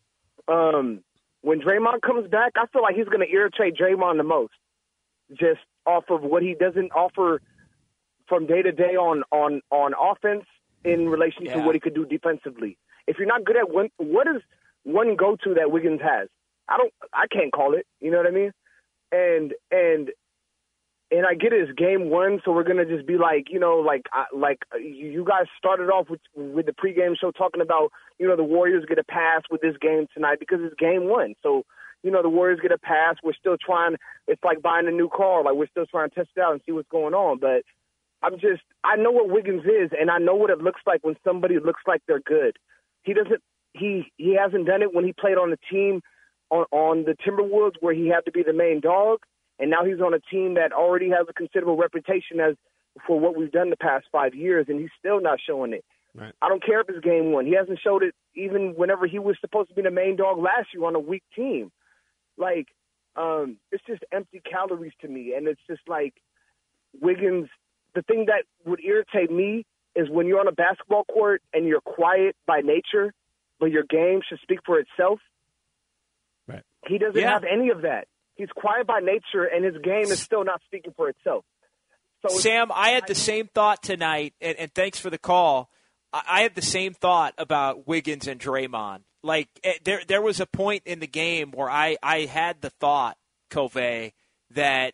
um, when Draymond comes back, I feel like he's going to irritate Draymond the most, just off of what he doesn't offer from day to day on on on offense in relation yeah. to what he could do defensively. If you're not good at one, what is one go-to that Wiggins has? I don't, I can't call it. You know what I mean? And and and I get it, it's game one, so we're gonna just be like, you know, like I, like you guys started off with with the pregame show talking about, you know, the Warriors get a pass with this game tonight because it's game one. So, you know, the Warriors get a pass. We're still trying. It's like buying a new car. Like we're still trying to test it out and see what's going on. But I'm just, I know what Wiggins is, and I know what it looks like when somebody looks like they're good. He doesn't, he he hasn't done it when he played on the team on, on the Timberwolves where he had to be the main dog, and now he's on a team that already has a considerable reputation as for what we've done the past five years, and he's still not showing it. Right. I don't care if it's game one. He hasn't showed it even whenever he was supposed to be the main dog last year on a weak team. Like, um, it's just empty calories to me. And it's just like Wiggins, the thing that would irritate me is when you're on a basketball court and you're quiet by nature, but your game should speak for itself. Right. He doesn't Yeah. have any of that. He's quiet by nature, and his game is still not speaking for itself. So Sam, I had the same thought tonight, and, and thanks for the call. I, I had the same thought about Wiggins and Draymond. Like, eh, there there was a point in the game where I, I had the thought, Covey, that,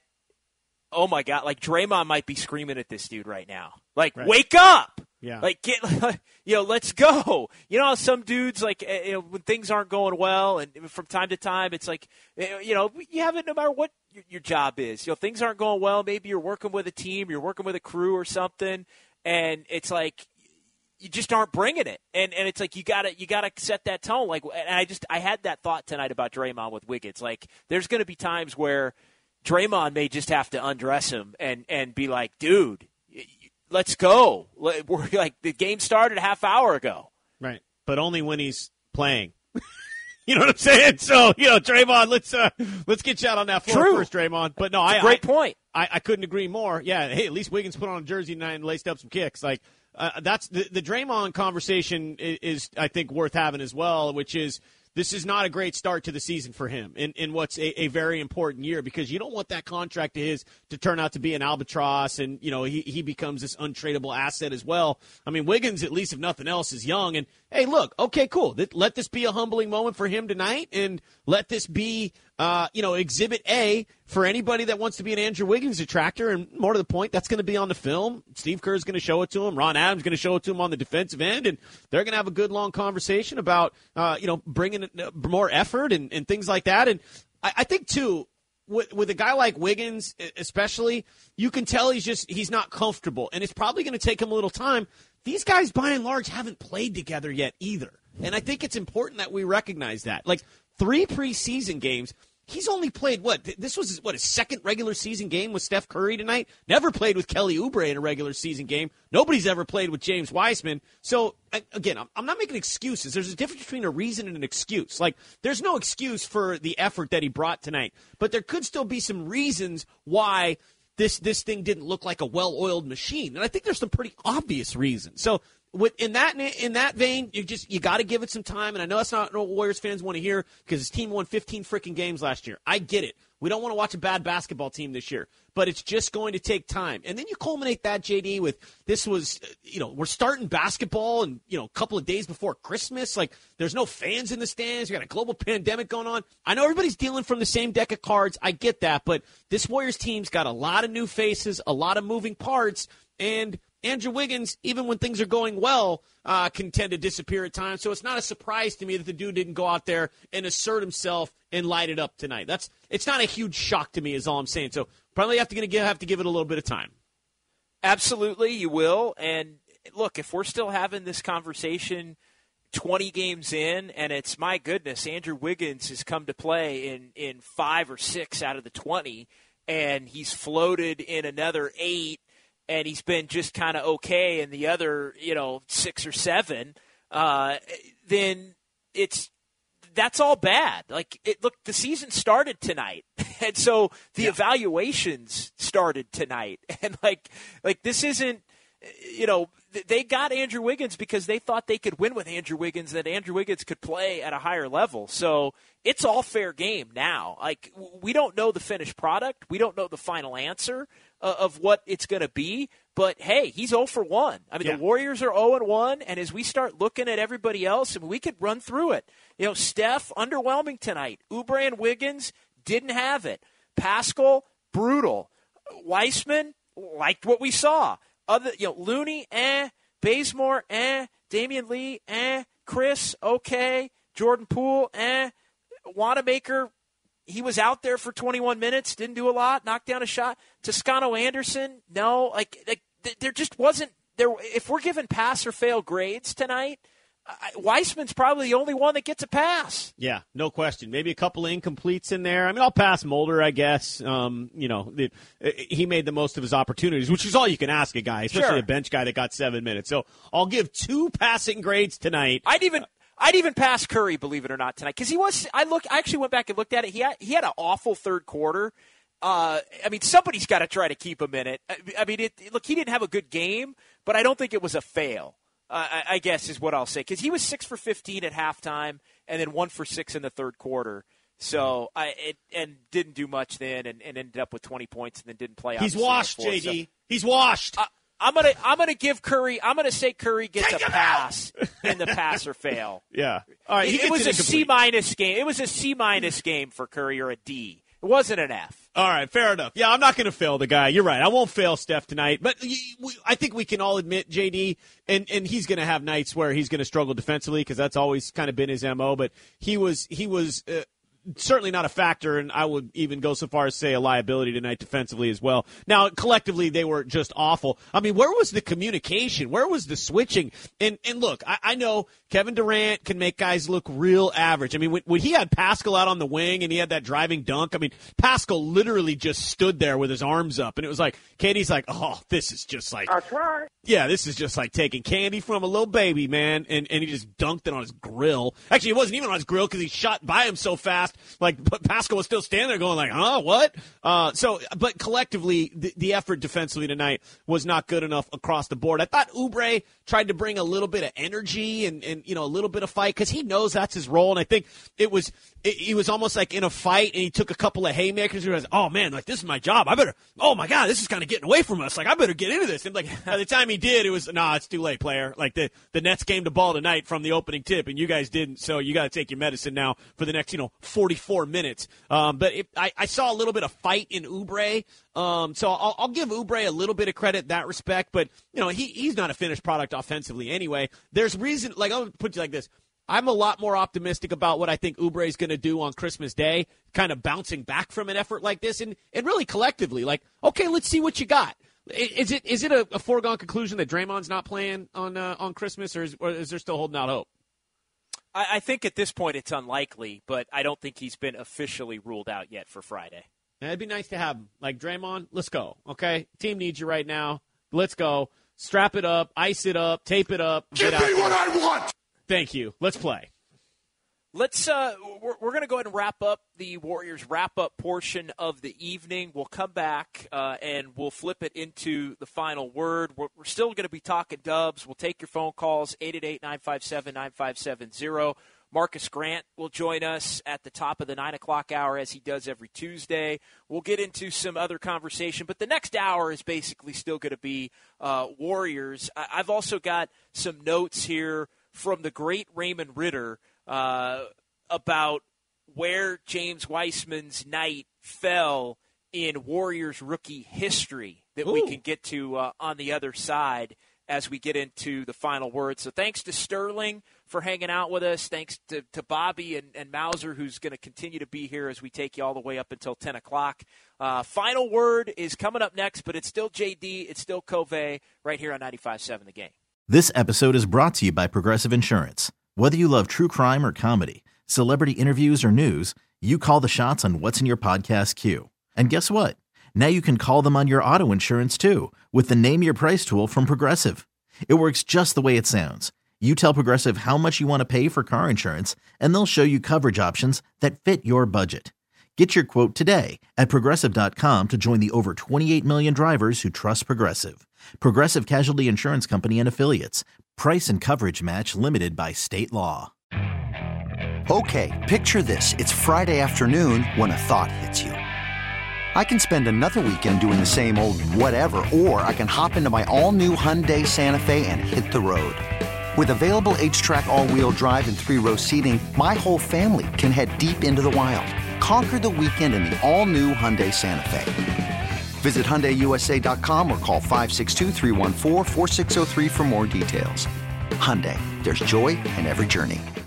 oh, my God, like, Draymond might be screaming at this dude right now. Like, Right. wake up! Yeah. Like, get, you know, let's go. You know how some dudes, like, uh, you know, when things aren't going well, and from time to time, it's like, you know, you have it no matter what your, your job is. You know, things aren't going well. Maybe you're working with a team, you're working with a crew or something, and it's like you just aren't bringing it. And and it's like you gotta you gotta set that tone. Like, and I just I had that thought tonight about Draymond with Wiggins. Like, there's going to be times where Draymond may just have to undress him and and be like, dude, let's go. We're like, the game started a half hour ago. Right. But only when he's playing. You know what I'm saying? So, you know, Draymond, let's uh, let's get you out on that floor True. first, Draymond. But no, It's I a great I, point. I, I couldn't agree more. Yeah, hey, at least Wiggins put on a jersey tonight and laced up some kicks. Like, uh, that's the, the Draymond conversation is, is, I think, worth having as well, which is this is not a great start to the season for him in, in what's a, a very important year, because you don't want that contract of his to turn out to be an albatross and, you know, he, he becomes this untradeable asset as well. I mean, Wiggins, at least if nothing else, is young. And, hey, look, okay, cool. Let this be a humbling moment for him tonight, and let this be, uh, you know, exhibit A for anybody that wants to be an Andrew Wiggins detractor. And more to the point, that's going to be on the film. Steve Kerr's going to show it to him. Ron Adams is going to show it to him on the defensive end. And they're going to have a good, long conversation about, uh, you know, bringing more effort and, and things like that. And I, I think, too, with, with a guy like Wiggins especially, you can tell he's just he's not comfortable. And it's probably going to take him a little time. These guys, by and large, haven't played together yet either. And I think it's important that we recognize that. Like, three preseason games, he's only played, what, this was, what, his second regular season game with Steph Curry tonight? Never played with Kelly Oubre in a regular season game. Nobody's ever played with James Wiseman. So, again, I'm not making excuses. There's a difference between a reason and an excuse. Like, there's no excuse for the effort that he brought tonight. But there could still be some reasons why this this thing didn't look like a well-oiled machine. And I think there's some pretty obvious reasons. So, With, in that in that vein, you just you got to give it some time. And I know that's not what Warriors fans want to hear, because his team won fifteen freaking games last year. I get it. We don't want to watch a bad basketball team this year, but it's just going to take time. And then you culminate that, J D, with this was, you know, we're starting basketball and, you know, a couple of days before Christmas. Like, there's no fans in the stands. You got a global pandemic going on. I know everybody's dealing from the same deck of cards. I get that, but this Warriors team's got a lot of new faces, a lot of moving parts, and Andrew Wiggins, even when things are going well, uh, can tend to disappear at times. So it's not a surprise to me that the dude didn't go out there and assert himself and light it up tonight. That's it's not a huge shock to me, is all I'm saying. So probably have to gonna give, have to give it a little bit of time. Absolutely, you will. And look, if we're still having this conversation twenty games in, and it's, my goodness, Andrew Wiggins has come to play in, in five or six out of the twenty, and he's floated in another eight, and he's been just kind of okay in the other, you know, six or seven, uh, then it's that's all bad. Like, it, look, the season started tonight, and so the yeah. evaluations started tonight, and like, like this isn't, you know, they got Andrew Wiggins because they thought they could win with Andrew Wiggins, that Andrew Wiggins could play at a higher level. So it's all fair game now. Like, we don't know the finished product, we don't know the final answer uh, of what it's going to be. But, hey, he's oh for one. I mean, yeah. the Warriors are oh and one, and as we start looking at everybody else, I mean, we could run through it. You know, Steph, underwhelming tonight. Oubre and Wiggins didn't have it. Pascal, brutal. Wiseman, liked what we saw. Other, you know, Looney, eh. Bazemore, eh. Damian Lee, eh. Chris, okay. Jordan Poole, eh. Wanamaker, he was out there for twenty-one minutes, didn't do a lot, knocked down a shot. Toscano Anderson, no. Like, like there just wasn't there. If we're giving pass or fail grades tonight, I, Weissman's probably the only one that gets a pass. Yeah, no question. Maybe a couple of incompletes in there. I mean, I'll pass Mulder, I guess. Um, you know, it, it, he made the most of his opportunities, which is all you can ask a guy, especially sure. a bench guy that got seven minutes. So I'll give two passing grades tonight. I'd even I'd even pass Curry, believe it or not, tonight because he was. I look. I actually went back and looked at it. He had he had an awful third quarter. Uh, I mean, somebody's got to try to keep him in it. I, I mean, it, look, he didn't have a good game, but I don't think it was a fail. Uh, I, I guess is what I'll say because he was six for fifteen at halftime and then one for six in the third quarter. So I it, and didn't do much then, and, and ended up with twenty points, and then didn't play. He's washed, J D. So, He's washed. Uh, I'm gonna I'm gonna give Curry. I'm gonna say Curry gets Take a pass in the pass or fail. Yeah. All right. It, it was a C minus game. It was a C minus game for Curry or a D. It wasn't an F. All right, fair enough. Yeah, I'm not going to fail the guy. You're right. I won't fail Steph tonight. But I think we can all admit, J D, and, and he's going to have nights where he's going to struggle defensively because that's always kind of been his M O. But he was he was uh, certainly not a factor, and I would even go so far as to say a liability tonight defensively as well. Now, collectively, they were just awful. I mean, where was the communication? Where was the switching? And and look, I, I know Kevin Durant can make guys look real average. I mean, when, when he had Pascal out on the wing and he had that driving dunk, I mean, Pascal literally just stood there with his arms up, and it was like, Katie's like, oh, this is just like, I tried. Yeah, this is just like taking candy from a little baby, man, and, and he just dunked it on his grill. Actually, it wasn't even on his grill because he shot by him so fast, like Pascal was still standing there going like, huh, what? Uh, so, but collectively, the, the effort defensively tonight was not good enough across the board. I thought Oubre tried to bring a little bit of energy and, and you know, a little bit of fight because he knows that's his role, and I think it was it, he was almost like in a fight, and he took a couple of haymakers and he was, oh, man, like, this is my job. I better, oh, my God, this is kind of getting away from us. Like, I better get into this. And, like, by the time he did, it was, nah, it's too late, player. Like, the, the Nets came to ball tonight from the opening tip, and you guys didn't, so you got to take your medicine now for the next, you know, forty-four minutes. Um, but it, I, I saw a little bit of fight in Oubre, um, so I'll, I'll give Oubre a little bit of credit in that respect, but, you know, he he's not a finished product offensively anyway. There's reason, like, I'll put you like this. I'm a lot more optimistic about what I think Oubre is going to do on Christmas Day, kind of bouncing back from an effort like this, and, and really collectively, like, okay, let's see what you got. Is it is it a, a foregone conclusion that Draymond's not playing on uh, on Christmas, or is, or is there still holding out hope? I, I think at this point it's unlikely, but I don't think he's been officially ruled out yet for Friday. It'd be nice to have him. Like, Draymond, let's go, okay? Team needs you right now. Let's go. Strap it up, ice it up, tape it up. Give me what I want! Thank you. Let's play. Let's. Uh, we're we're going to go ahead and wrap up the Warriors wrap-up portion of the evening. We'll come back uh, and we'll flip it into the final word. We're, we're still going to be talking Dubs. We'll take your phone calls, eight eight eight, nine five seven, nine five seven zero. Marcus Grant will join us at the top of the nine o'clock hour, as he does every Tuesday. We'll get into some other conversation, but the next hour is basically still going to be uh, Warriors. I- I've also got some notes here from the great Raymond Ritter uh, about where James Wiseman's night fell in Warriors rookie history that Ooh. we can get to uh, on the other side as we get into the final word. So thanks to Sterling for hanging out with us. Thanks to, to Bobby and, and Mauser, who's going to continue to be here as we take you all the way up until ten o'clock. Uh, final word is coming up next, but it's still J D, it's still Covey, right here on ninety-five seven The Game. This episode is brought to you by Progressive Insurance. Whether you love true crime or comedy, celebrity interviews or news, you call the shots on what's in your podcast queue. And guess what? Now you can call them on your auto insurance too with the Name Your Price tool from Progressive. It works just the way it sounds. You tell Progressive how much you want to pay for car insurance, and they'll show you coverage options that fit your budget. Get your quote today at Progressive dot com to join the over twenty-eight million drivers who trust Progressive. Progressive Casualty Insurance Company and Affiliates. Price and coverage match limited by state law. Okay, picture this. It's Friday afternoon when a thought hits you. I can spend another weekend doing the same old whatever, or I can hop into my all-new Hyundai Santa Fe and hit the road. With available H-Track all-wheel drive and three-row seating, my whole family can head deep into the wild. Conquer the weekend in the all-new Hyundai Santa Fe. Visit Hyundai U S A dot com or call five six two, three one four, four six zero three for more details. Hyundai, there's joy in every journey.